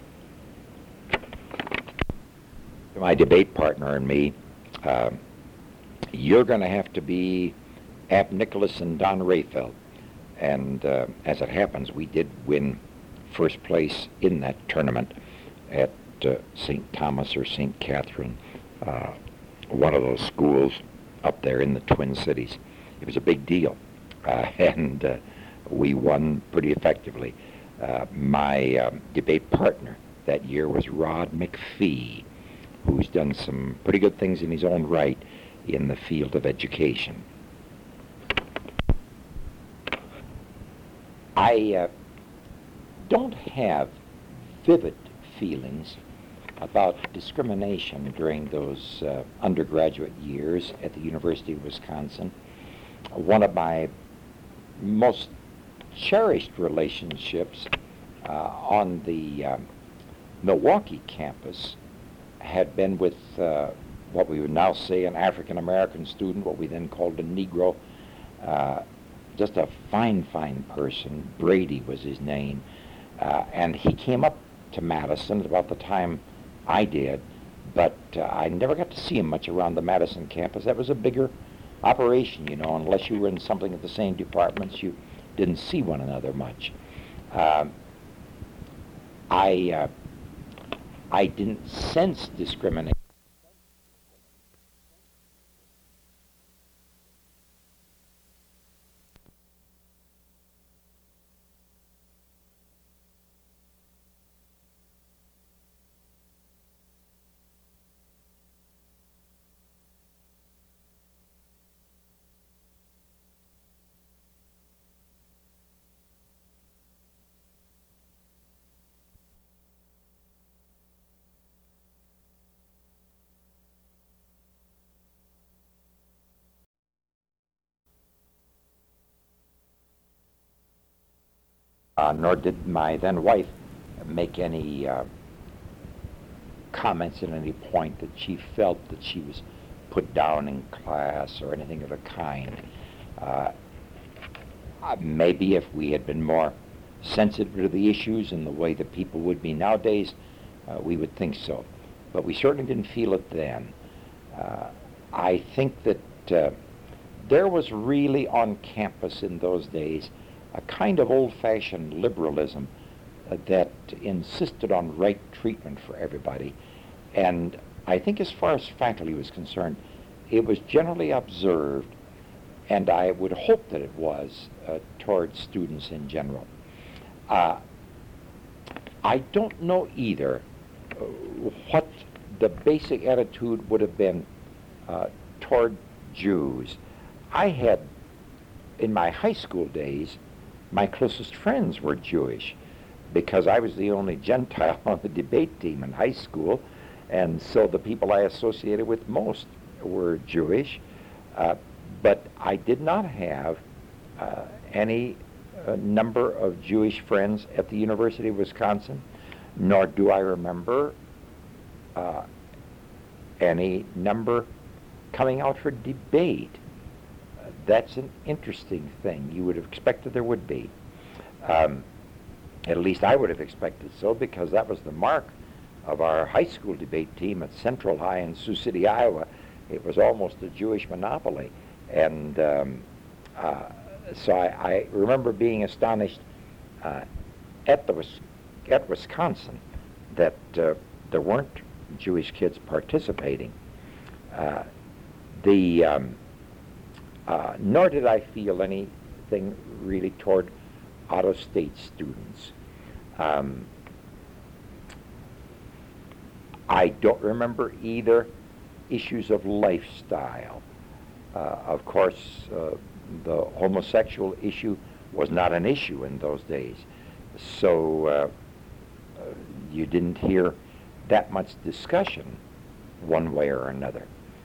my debate partner and me, uh, you're going to have to be Ab Nicholas and Don Rayfeld. And uh, as it happens, we did win first place in that tournament at uh, Saint Thomas or Saint Catherine, uh, one of those schools up there in the Twin Cities. It was a big deal, uh, and uh, we won pretty effectively. Uh, my um, debate partner that year was Rod McPhee, who's done some pretty good things in his own right in the field of education. I uh, don't have vivid feelings about discrimination during those uh, undergraduate years at the University of Wisconsin. One of my most cherished relationships uh, on the um, Milwaukee campus had been with uh, what we would now say an African-American student, what we then called a Negro, uh, just a fine, fine person. Brady was his name. Uh, and he came up to Madison at about the time I did, but uh, I never got to see him much around the Madison campus. That was a bigger operation, you know, unless you were in something of the same departments, you didn't see one another much. Uh, I, uh, I didn't sense discrimination. Uh, nor did my then wife make any uh, comments at any point that she felt that she was put down in class or anything of the kind. Uh, uh, maybe if we had been more sensitive to the issues in the way that people would be nowadays, uh, we would think so. But we certainly didn't feel it then. Uh, I think that uh, there was really on campus in those days a kind of old-fashioned liberalism uh, that insisted on right treatment for everybody. And I think as far as faculty was concerned, it was generally observed, and I would hope that it was, uh, towards students in general. Uh, I don't know either uh, what the basic attitude would have been uh, toward Jews. I had, in my high school days, my closest friends were Jewish because I was the only Gentile on the debate team in high school, and so the people I associated with most were Jewish. Uh, but I did not have uh, any uh, number of Jewish friends at the University of Wisconsin, nor do I remember uh, any number coming out for debate. That's an interesting thing. You would have expected there would be. Um, at least I would have expected so, because that was the mark of our high school debate team at Central High in Sioux City, Iowa. It was almost a Jewish monopoly. And um, uh, so I, I remember being astonished uh, at, the, at Wisconsin that uh, there weren't Jewish kids participating. Uh, the... Um, Uh, nor did I feel anything really toward out-of-state students. Um, I don't remember either issues of lifestyle. Uh, of course, uh, the homosexual issue was not an issue in those days, so uh, uh, you didn't hear that much discussion one way or another.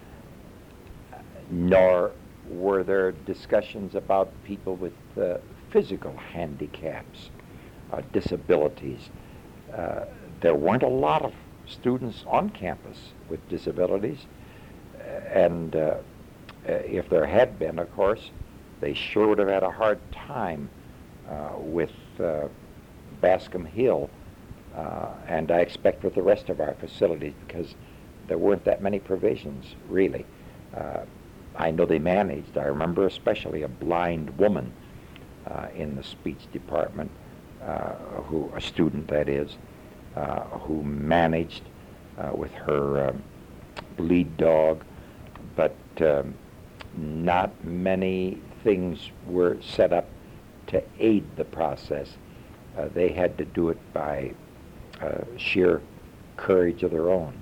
Nor were there discussions about people with uh, physical handicaps, uh, disabilities. Uh, there weren't a lot of students on campus with disabilities, and uh, if there had been, of course, they sure would have had a hard time uh, with uh, Bascom Hill, uh, and I expect with the rest of our facilities, because there weren't that many provisions, really. Uh, I know they managed. I remember especially a blind woman uh, in the speech department, uh, who a student that is, uh, who managed uh, with her um, lead dog, but um, not many things were set up to aid the process. Uh, they had to do it by uh, sheer courage of their own.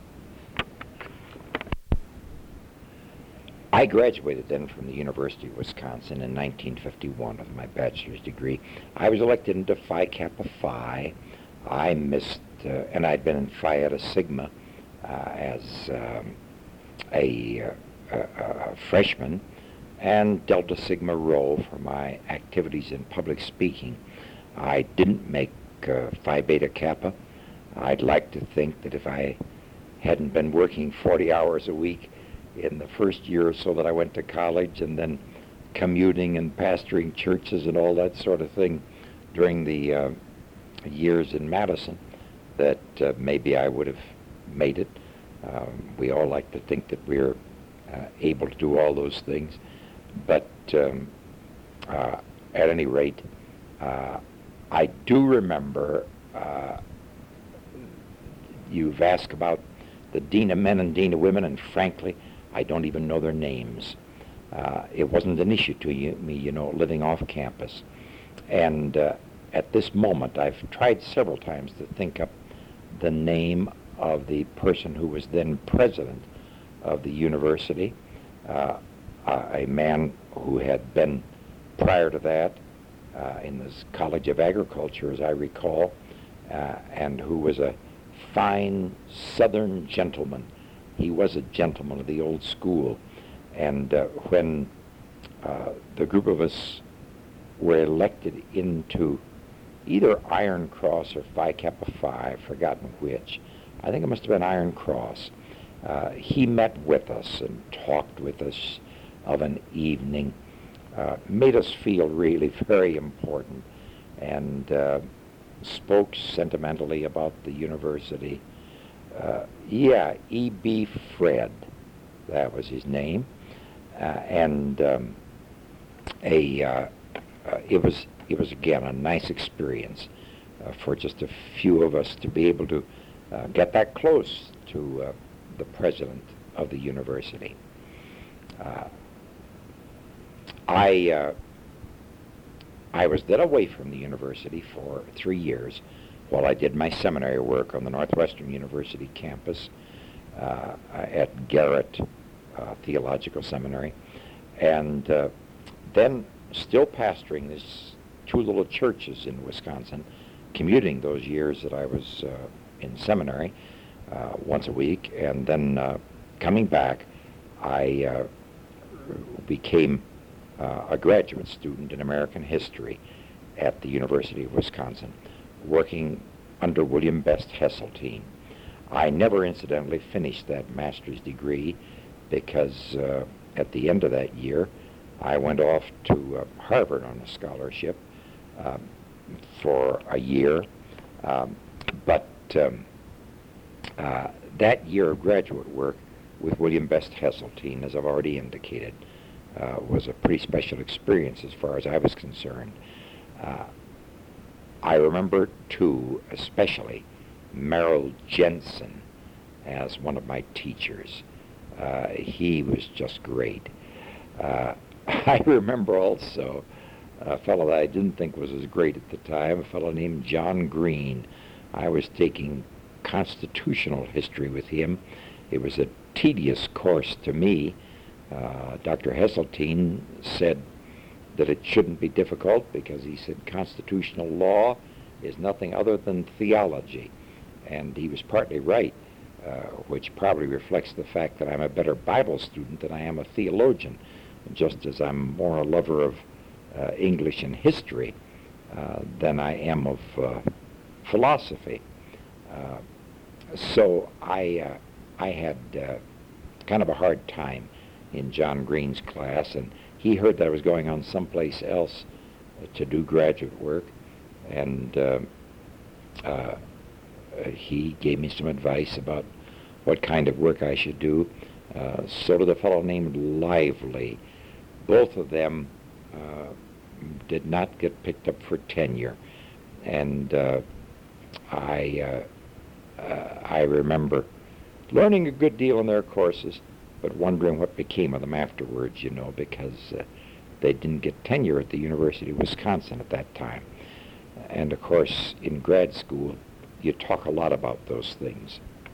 I graduated then from the University of Wisconsin in nineteen fifty-one with my bachelor's degree. I was elected into Phi Kappa Phi. I missed, uh, and I'd been in Phi Eta Sigma uh, as um, a, uh, a, a freshman, and Delta Sigma Rho for my activities in public speaking. I didn't make uh, Phi Beta Kappa. I'd like to think that if I hadn't been working forty hours a week in the first year or so that I went to college, and then commuting and pastoring churches and all that sort of thing during the uh, years in Madison, that uh, maybe I would have made it. Um, we all like to think that we're uh, able to do all those things, but um, uh, at any rate, uh, I do remember, uh, you've asked about the dean of men and dean of women, and frankly, I don't even know their names. Uh, it wasn't an issue to you, me, you know, living off campus. And uh, at this moment, I've tried several times to think up the name of the person who was then president of the university, uh, a man who had been prior to that uh, in the College of Agriculture, as I recall, uh, and who was a fine Southern gentleman. He was a gentleman of the old school. And uh, when uh, the group of us were elected into either Iron Cross or Phi Kappa Phi, I've forgotten which, I think it must have been Iron Cross, uh, he met with us and talked with us of an evening, uh, made us feel really very important, and uh, spoke sentimentally about the university. Uh, yeah, E B Fred, that was his name, uh, and um, a uh, uh, it was it was again a nice experience uh, for just a few of us to be able to uh, get that close to uh, the president of the university. Uh, I uh, I was then away from the university for three years while I did my seminary work on the Northwestern University campus uh, at Garrett uh, Theological Seminary, and uh, then still pastoring these two little churches in Wisconsin, commuting those years that I was uh, in seminary uh, once a week, and then uh, coming back, I uh, became uh, a graduate student in American history at the University of Wisconsin, working under William Best Hesseltine. I never incidentally finished that master's degree because uh, at the end of that year, I went off to uh, Harvard on a scholarship um, for a year. Um, but um, uh, that year of graduate work with William Best Hesseltine, as I've already indicated, uh, was a pretty special experience as far as I was concerned. Uh, I remember, too, especially Merrill Jensen as one of my teachers. Uh, he was just great. Uh, I remember also a fellow that I didn't think was as great at the time, a fellow named John Green. I was taking constitutional history with him. It was a tedious course to me. Uh, Doctor Hesseltine said that it shouldn't be difficult because he said constitutional law is nothing other than theology. And he was partly right, uh, which probably reflects the fact that I'm a better Bible student than I am a theologian, just as I'm more a lover of uh, English and history uh, than I am of uh, philosophy. Uh, so I, uh, I had uh, kind of a hard time in John Green's class, and he heard that I was going on someplace else uh, to do graduate work, and uh, uh, he gave me some advice about what kind of work I should do. Uh, so did a fellow named Lively. Both of them uh, did not get picked up for tenure, and uh, I uh, uh, I remember learning a good deal in their courses, but wondering what became of them afterwards, you know, because uh, they didn't get tenure at the University of Wisconsin at that time. And of course, in grad school, you talk a lot about those things.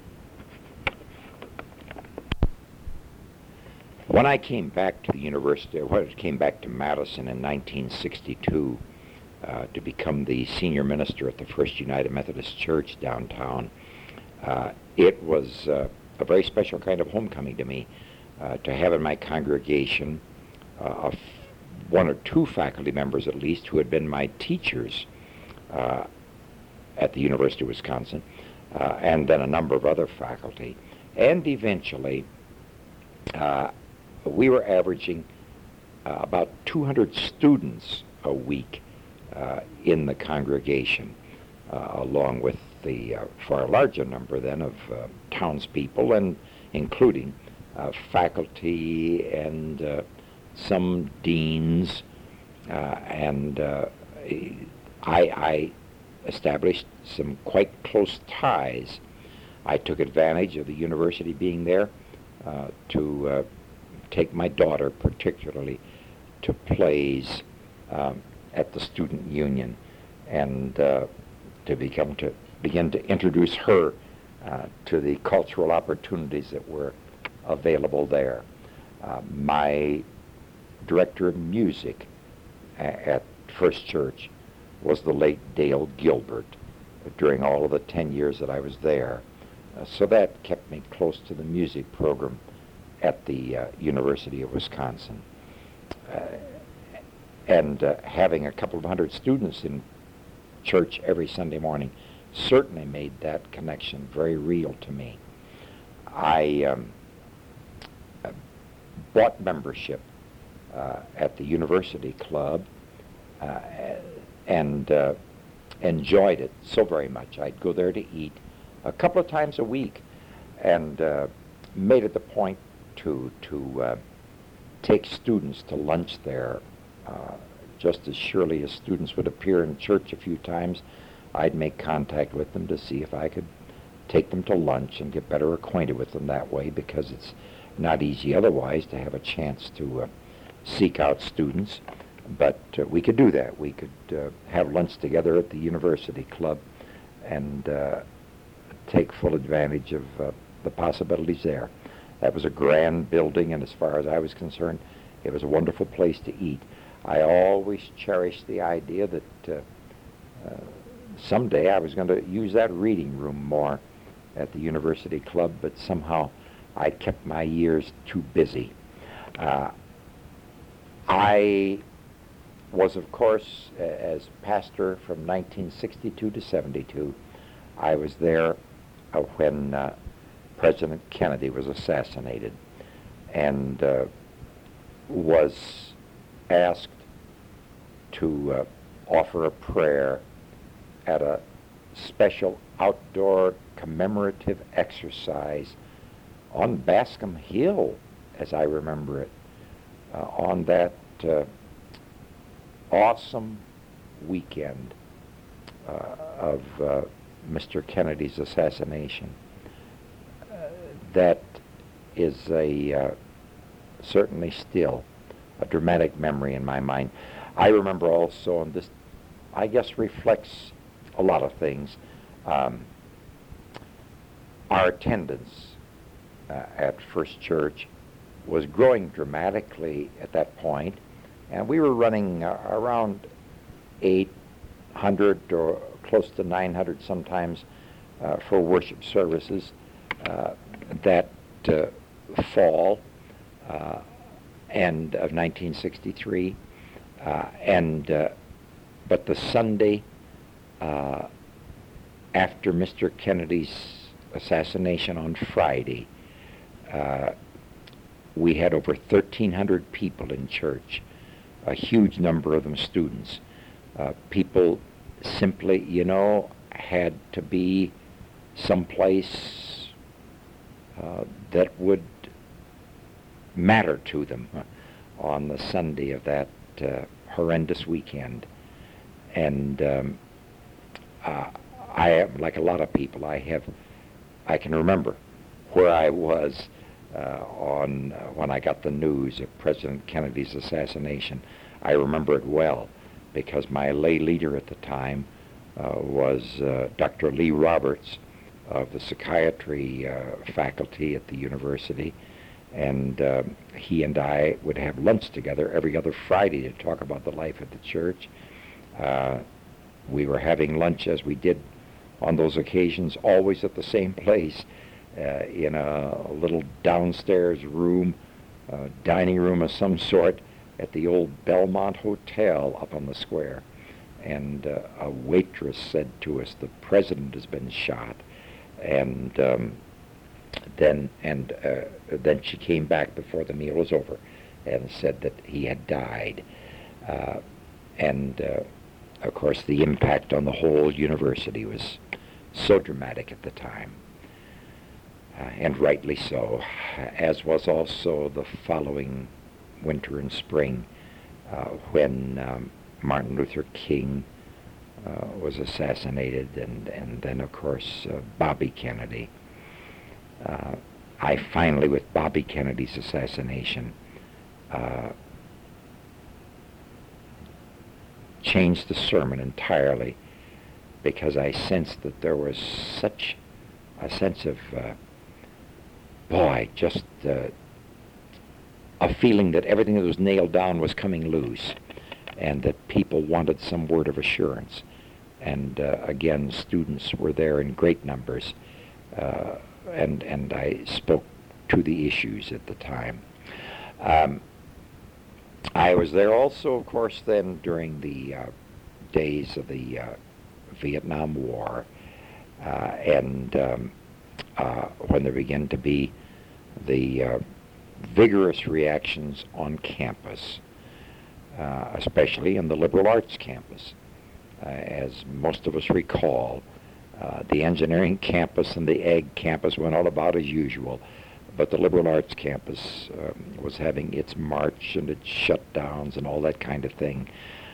When I came back to the university, when I came back to Madison in nineteen sixty-two uh, to become the senior minister at the First United Methodist Church downtown, uh, it was uh, a very special kind of homecoming to me uh, to have in my congregation uh, f- one or two faculty members at least who had been my teachers uh, at the University of Wisconsin, uh, and then a number of other faculty. And eventually, uh, we were averaging uh, about two hundred students a week uh, in the congregation, uh, along with the uh, far larger number then of uh, townspeople, and including uh, faculty and uh, some deans, uh, and uh, I, I established some quite close ties. I took advantage of the university being there uh, to uh, take my daughter particularly to plays um, at the student union, and uh, to become to begin to introduce her uh, to the cultural opportunities that were available there. Uh, my director of music a- at First Church was the late Dale Gilbert uh, during all of the ten years that I was there. Uh, so that kept me close to the music program at the uh, University of Wisconsin. Uh, and uh, having a couple of hundred students in church every Sunday morning certainly made that connection very real to me. I um, uh, bought membership uh, at the University Club uh, and uh, enjoyed it so very much. I'd go there to eat a couple of times a week, and uh, made it the point to to uh, take students to lunch there. Uh, just as surely as students would appear in church a few times, I'd make contact with them to see if I could take them to lunch and get better acquainted with them that way, because it's not easy otherwise to have a chance to uh, seek out students. But uh, we could do that. We could uh, have lunch together at the University Club and uh, take full advantage of uh, the possibilities there. That was a grand building, and as far as I was concerned, it was a wonderful place to eat. I always cherished the idea that uh, uh, someday I was going to use that reading room more at the University Club, but somehow I kept my years too busy. Uh, I was, of course, uh, as pastor from nineteen sixty-two to seventy-two. I was there uh, when uh, President Kennedy was assassinated, and uh, was asked to uh, offer a prayer at a special outdoor commemorative exercise on Bascom Hill, as I remember it, uh, on that uh, awesome weekend uh, of uh, Mister Kennedy's assassination. Uh, that is a uh, certainly still a dramatic memory in my mind. I remember also, and this, I guess, reflects a lot of things, um, our attendance uh, at First Church was growing dramatically at that point, and we were running uh, around eight hundred or close to nine hundred sometimes uh, for worship services uh, that uh, fall uh, end of nineteen sixty-three, uh, and uh, but the Sunday uh, after Mister Kennedy's assassination on Friday, uh, we had over thirteen hundred people in church, a huge number of them students. Uh, people simply, you know, had to be someplace uh, that would matter to them on the Sunday of that uh, horrendous weekend. And um, uh, I am, like a lot of people, I have, I can remember where I was uh, on uh, when I got the news of President Kennedy's assassination. I remember it well because my lay leader at the time uh, was uh, Doctor Lee Roberts of the psychiatry uh, faculty at the university, and uh, he and I would have lunch together every other Friday to talk about the life of the church. Uh, we were having lunch, as we did on those occasions, always at the same place, uh, in a little downstairs room, uh, dining room of some sort, at the old Belmont Hotel up on the square. And uh, a waitress said to us, "The president has been shot." And um, then and uh, then she came back before the meal was over and said that he had died. Uh, and uh, of course, the impact on the whole university was so dramatic at the time, uh, and rightly so, as was also the following winter and spring uh, when um, Martin Luther King uh, was assassinated, and, and then, of course, uh, Bobby Kennedy. Uh, I finally, with Bobby Kennedy's assassination, uh, changed the sermon entirely, because I sensed that there was such a sense of, uh, boy, just uh, a feeling that everything that was nailed down was coming loose, and that people wanted some word of assurance. And uh, again, students were there in great numbers, uh, and, and I spoke to the issues at the time. Um, I was there also, of course, then during the uh, days of the uh, Vietnam War, uh, and um, uh, when there began to be the uh, vigorous reactions on campus, uh, especially in the liberal arts campus. Uh, as most of us recall, uh, the engineering campus and the ag campus went all about as usual, but the liberal arts campus um, was having its march and its shutdowns and all that kind of thing.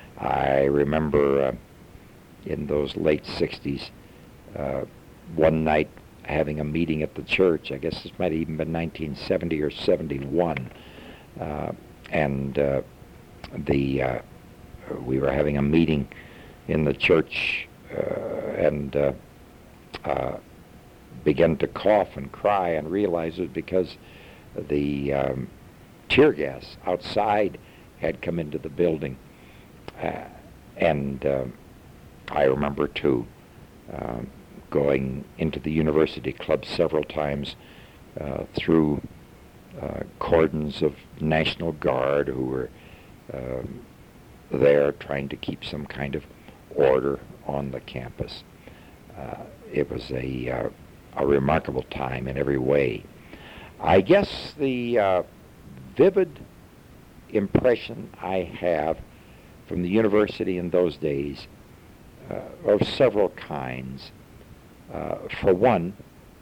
I remember uh, in those late sixties, uh, one night having a meeting at the church. I guess this might have even been nineteen seventy or seventy-one, uh, and uh, the uh, we were having a meeting in the church, uh, and uh, uh, began to cough and cry, and realized it because the um, tear gas outside had come into the building. Uh, and uh, I remember, too, uh, going into the university club several times uh, through uh, cordons of National Guard who were um, there trying to keep some kind of order on the campus. Uh, it was a, uh, a remarkable time in every way. I guess the uh, vivid impression I have from the university in those days uh, of several kinds. Uh, for one,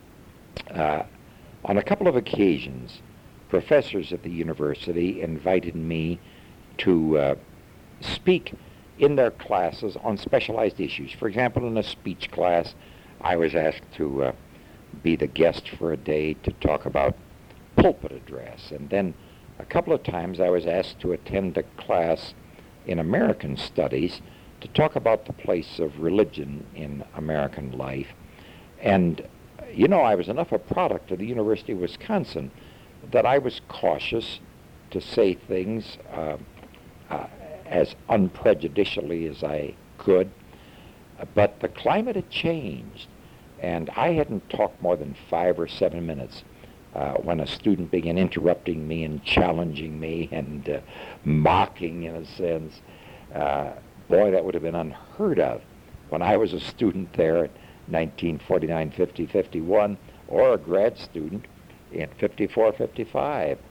uh, on a couple of occasions, professors at the university invited me to uh, speak in their classes on specialized issues. For example, in a speech class, I was asked to uh, be the guest for a day to talk about pulpit address. And then a couple of times I was asked to attend a class in American Studies to talk about the place of religion in American life. And, you know, I was enough a product of the University of Wisconsin that I was cautious to say things uh, uh, as unprejudicially as I could. But the climate had changed, and I hadn't talked more than five or seven minutes uh, when a student began interrupting me and challenging me and uh, mocking, in a sense. Uh, boy, that would have been unheard of when I was a student there in nineteen forty-nine, fifty, fifty-one, or a grad student in fifty-four, fifty-five.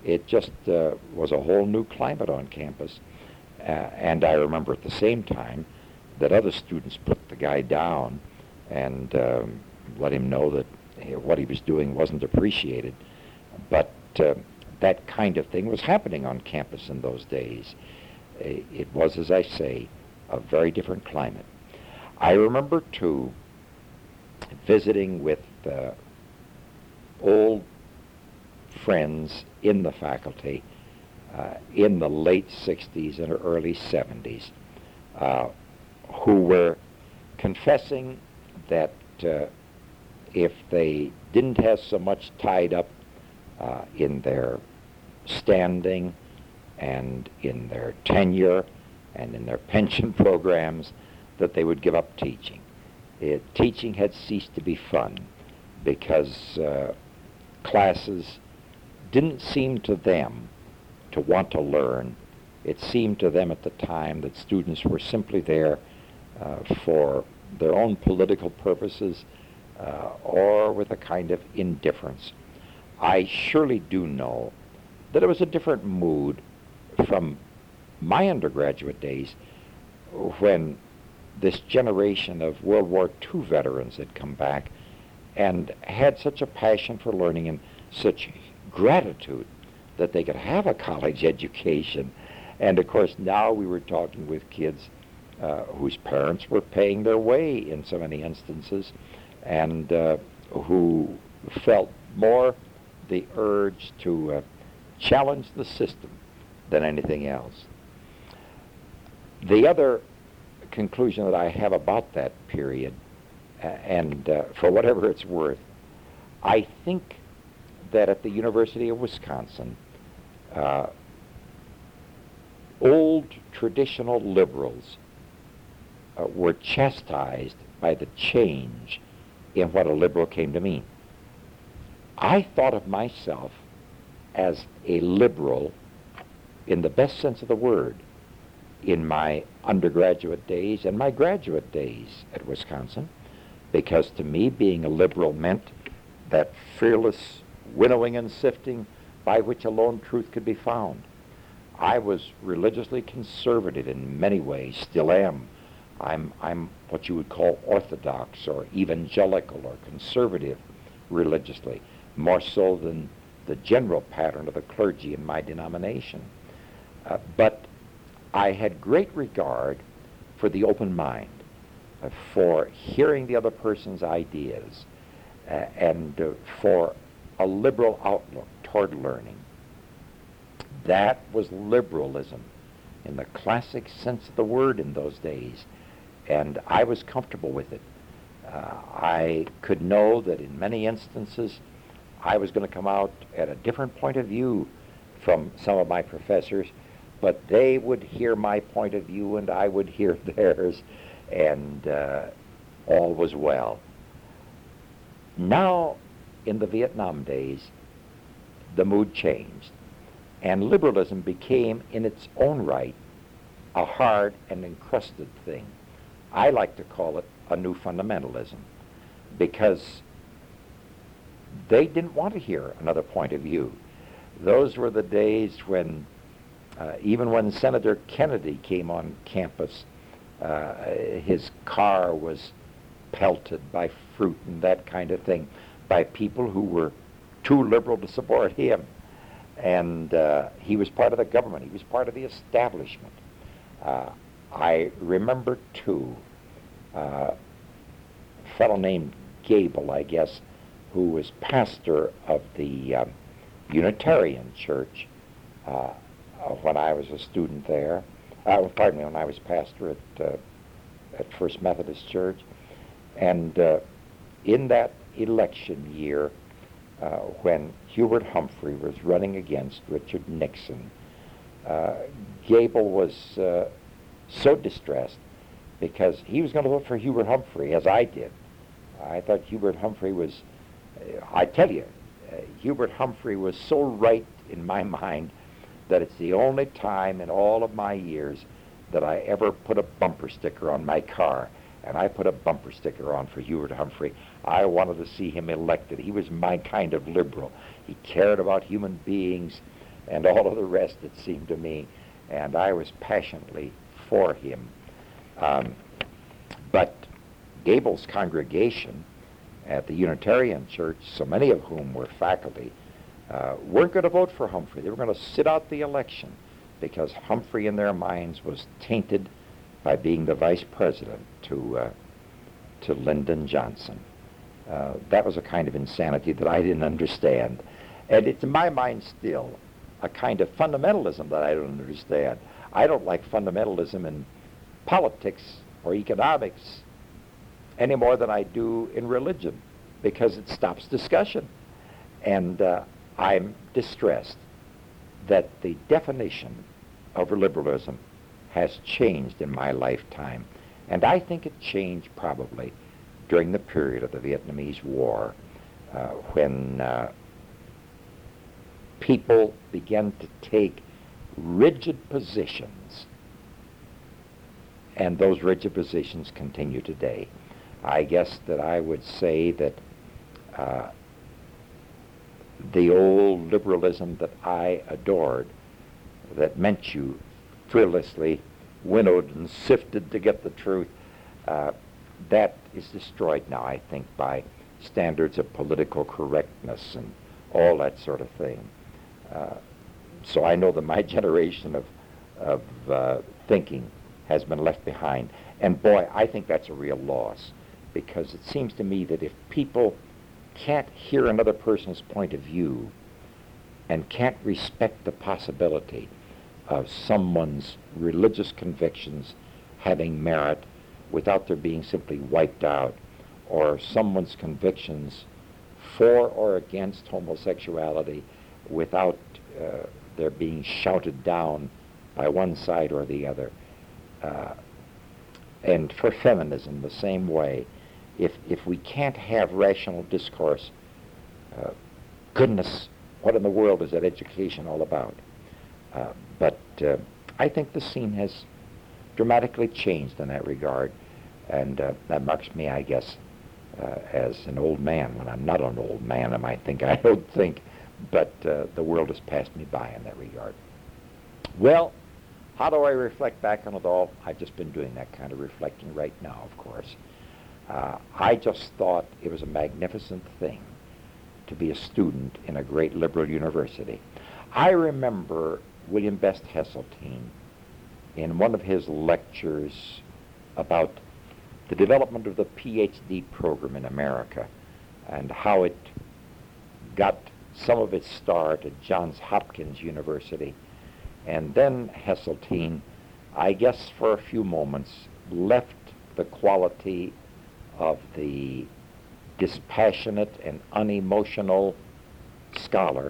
it just uh, was a whole new climate on campus. Uh, and I remember at the same time that other students put the guy down and um, let him know that uh, what he was doing wasn't appreciated. But uh, that kind of thing was happening on campus in those days. Uh, it was, as I say, a very different climate. I remember, too, visiting with uh, old friends in the faculty uh, in the late sixties and early seventies uh, who were confessing that uh, if they didn't have so much tied up uh, in their standing and in their tenure and in their pension programs, that they would give up teaching. It, teaching had ceased to be fun because uh, classes didn't seem to them to want to learn. It seemed to them at the time that students were simply there uh, for their own political purposes uh, or with a kind of indifference. I surely do know that it was a different mood from my undergraduate days when this generation of World War Two veterans had come back and had such a passion for learning and such gratitude that they could have a college education. And of course now we were talking with kids uh, whose parents were paying their way in so many instances and uh, who felt more the urge to uh, challenge the system than anything else. The other conclusion that I have about that period, uh, and uh, for whatever it's worth, I think that at the University of Wisconsin, uh, old traditional liberals uh, were chastised by the change in what a liberal came to mean. I thought of myself as a liberal in the best sense of the word in my undergraduate days and my graduate days at Wisconsin, because to me being a liberal meant that fearless winnowing and sifting by which alone truth could be found. I was religiously conservative in many ways, still am. I'm, I'm what you would call orthodox or evangelical or conservative religiously, more so than the general pattern of the clergy in my denomination. Uh, but I had great regard for the open mind, uh, for hearing the other person's ideas, uh, and uh, for a liberal outlook toward learning. That was liberalism in the classic sense of the word in those days, and I was comfortable with it. Uh, I could know that in many instances I was going to come out at a different point of view from some of my professors, but they would hear my point of view and I would hear theirs, and uh, all was well. Now, in the Vietnam days, the mood changed, and liberalism became, in its own right, a hard and encrusted thing. I like to call it a new fundamentalism, because they didn't want to hear another point of view. Those were the days when, uh, even when Senator Kennedy came on campus, uh, his car was pelted by fruit and that kind of thing by people who were too liberal to support him. And uh, he was part of the government. He was part of the establishment. Uh, I remember, too, uh, a fellow named Gable, I guess, who was pastor of the um, Unitarian Church uh, when I was a student there. Uh, pardon me, when I was pastor at, uh, at First Methodist Church. And uh, in that election year, uh, when Hubert Humphrey was running against Richard Nixon, uh, Gable was uh, so distressed because he was going to vote for Hubert Humphrey, as I did. I thought Hubert Humphrey was, uh, I tell you, uh, Hubert Humphrey was so right in my mind that it's the only time in all of my years that I ever put a bumper sticker on my car. And I put a bumper sticker on for Hubert Humphrey. I wanted to see him elected. He was my kind of liberal. He cared about human beings. and all of the rest, it seemed to me, and I was passionately for him. Um, but Gable's congregation at the Unitarian Church, so many of whom were faculty, uh, weren't going to vote for Humphrey. They were going to sit out the election because Humphrey, in their minds, was tainted by being the vice president to uh, to Lyndon Johnson. Uh, that was a kind of insanity that I didn't understand. And it's in my mind still a kind of fundamentalism that I don't understand. I don't like fundamentalism in politics or economics any more than I do in religion, because it stops discussion. And uh, I'm distressed that the definition of liberalism has changed in my lifetime. And I think it changed probably during the period of the Vietnamese War, uh, when uh, people began to take rigid positions, and those rigid positions continue today. I guess that I would say that uh, the old liberalism that I adored, that meant you fearlessly winnowed and sifted to get the truth, uh, that is destroyed now, I think, by standards of political correctness and all that sort of thing. Uh, so I know that my generation of, of uh, thinking has been left behind. And boy, I think that's a real loss, because it seems to me that if people can't hear another person's point of view and can't respect the possibility of someone's religious convictions having merit without their being simply wiped out, or someone's convictions for or against homosexuality without uh, their being shouted down by one side or the other. Uh, and for feminism, the same way. If, if we can't have rational discourse, uh, goodness, what in the world is that education all about? Uh, but uh, I think the scene has dramatically changed in that regard, and uh, that marks me, I guess, uh, as an old man. When I'm not an old man, I might think I don't think, but uh, the world has passed me by in that regard. Well, how do I reflect back on it all? I've just been doing that kind of reflecting right now, of course. Uh, I just thought it was a magnificent thing to be a student in a great liberal university. I remember William Best Hesseltine in one of his lectures about the development of the P H D program in America and how it got some of its start at Johns Hopkins University. And then Hesseltine, I guess for a few moments, left the quality of the dispassionate and unemotional scholar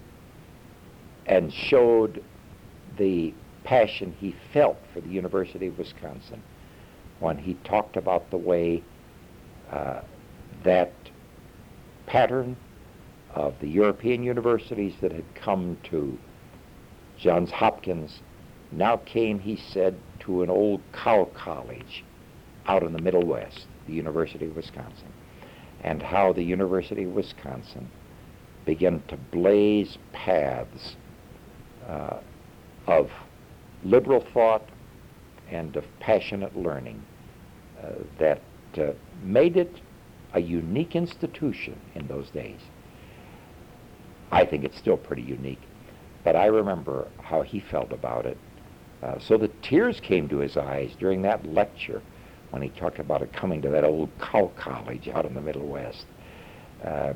and showed the passion he felt for the University of Wisconsin when he talked about the way uh, that pattern of the European universities that had come to Johns Hopkins now came, he said, to an old cow college out in the Middle West, the University of Wisconsin, and how the University of Wisconsin began to blaze paths uh, of liberal thought and of passionate learning uh, that uh, made it a unique institution in those days. I think it's still pretty unique, but I remember how he felt about it. Uh, so the tears came to his eyes during that lecture when he talked about it coming to that old cow college out in the Middle West. Uh,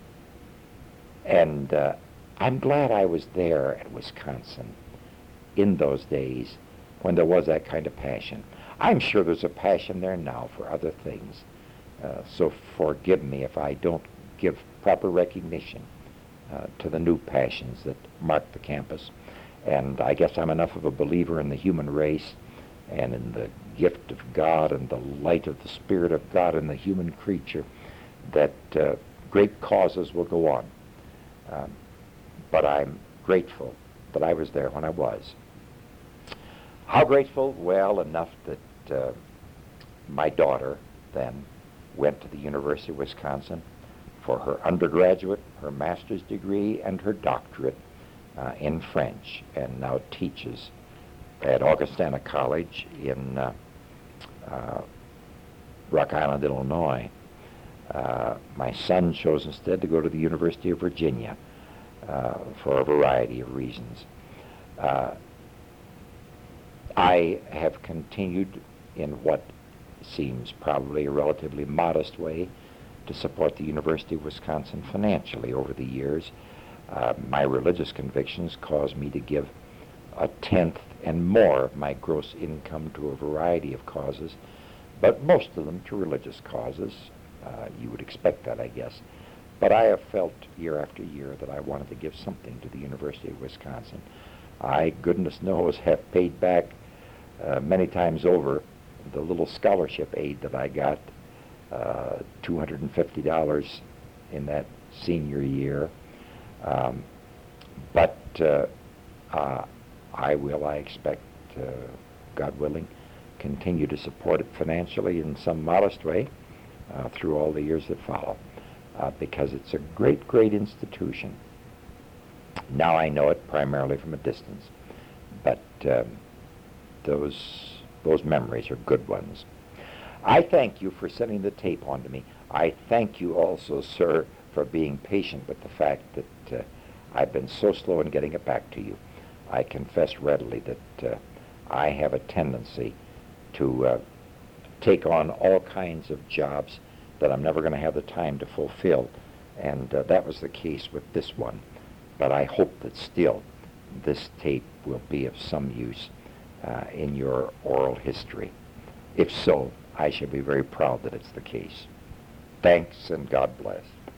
and uh, I'm glad I was there at Wisconsin in those days when there was that kind of passion. I'm sure there's a passion there now for other things. Uh, so forgive me if I don't give proper recognition uh, to the new passions that mark the campus. And I guess I'm enough of a believer in the human race and in the gift of God and the light of the Spirit of God in the human creature that uh, great causes will go on. Um, but I'm grateful that I was there when I was. How grateful? Well, enough that uh, my daughter then went to the University of Wisconsin for her undergraduate, her master's degree, and her doctorate uh, in French and now teaches at Augustana College in uh, uh, Rock Island, Illinois. Uh, my son chose instead to go to the University of Virginia uh, for a variety of reasons. Uh, I have continued in what seems probably a relatively modest way to support the University of Wisconsin financially over the years. Uh, my religious convictions cause me to give a tenth and more of my gross income to a variety of causes, but most of them to religious causes. Uh, you would expect that, I guess. But I have felt year after year that I wanted to give something to the University of Wisconsin. I, goodness knows, have paid back uh, many times over the little scholarship aid that I got, uh, two hundred fifty dollars in that senior year. Um, but uh, uh, I will, I expect, uh, God willing, continue to support it financially in some modest way uh, through all the years that follow, uh, because it's a great, great institution. Now I know it primarily from a distance, but um, those those memories are good ones. I thank you for sending the tape on to me. I thank you also, sir, for being patient with the fact that uh, I've been so slow in getting it back to you. I confess readily that uh, I have a tendency to uh, take on all kinds of jobs that I'm never going to have the time to fulfill, and uh, that was the case with this one. But I hope that still this tape will be of some use uh, in your oral history. If so, I shall be very proud that it's the case. Thanks, and God bless.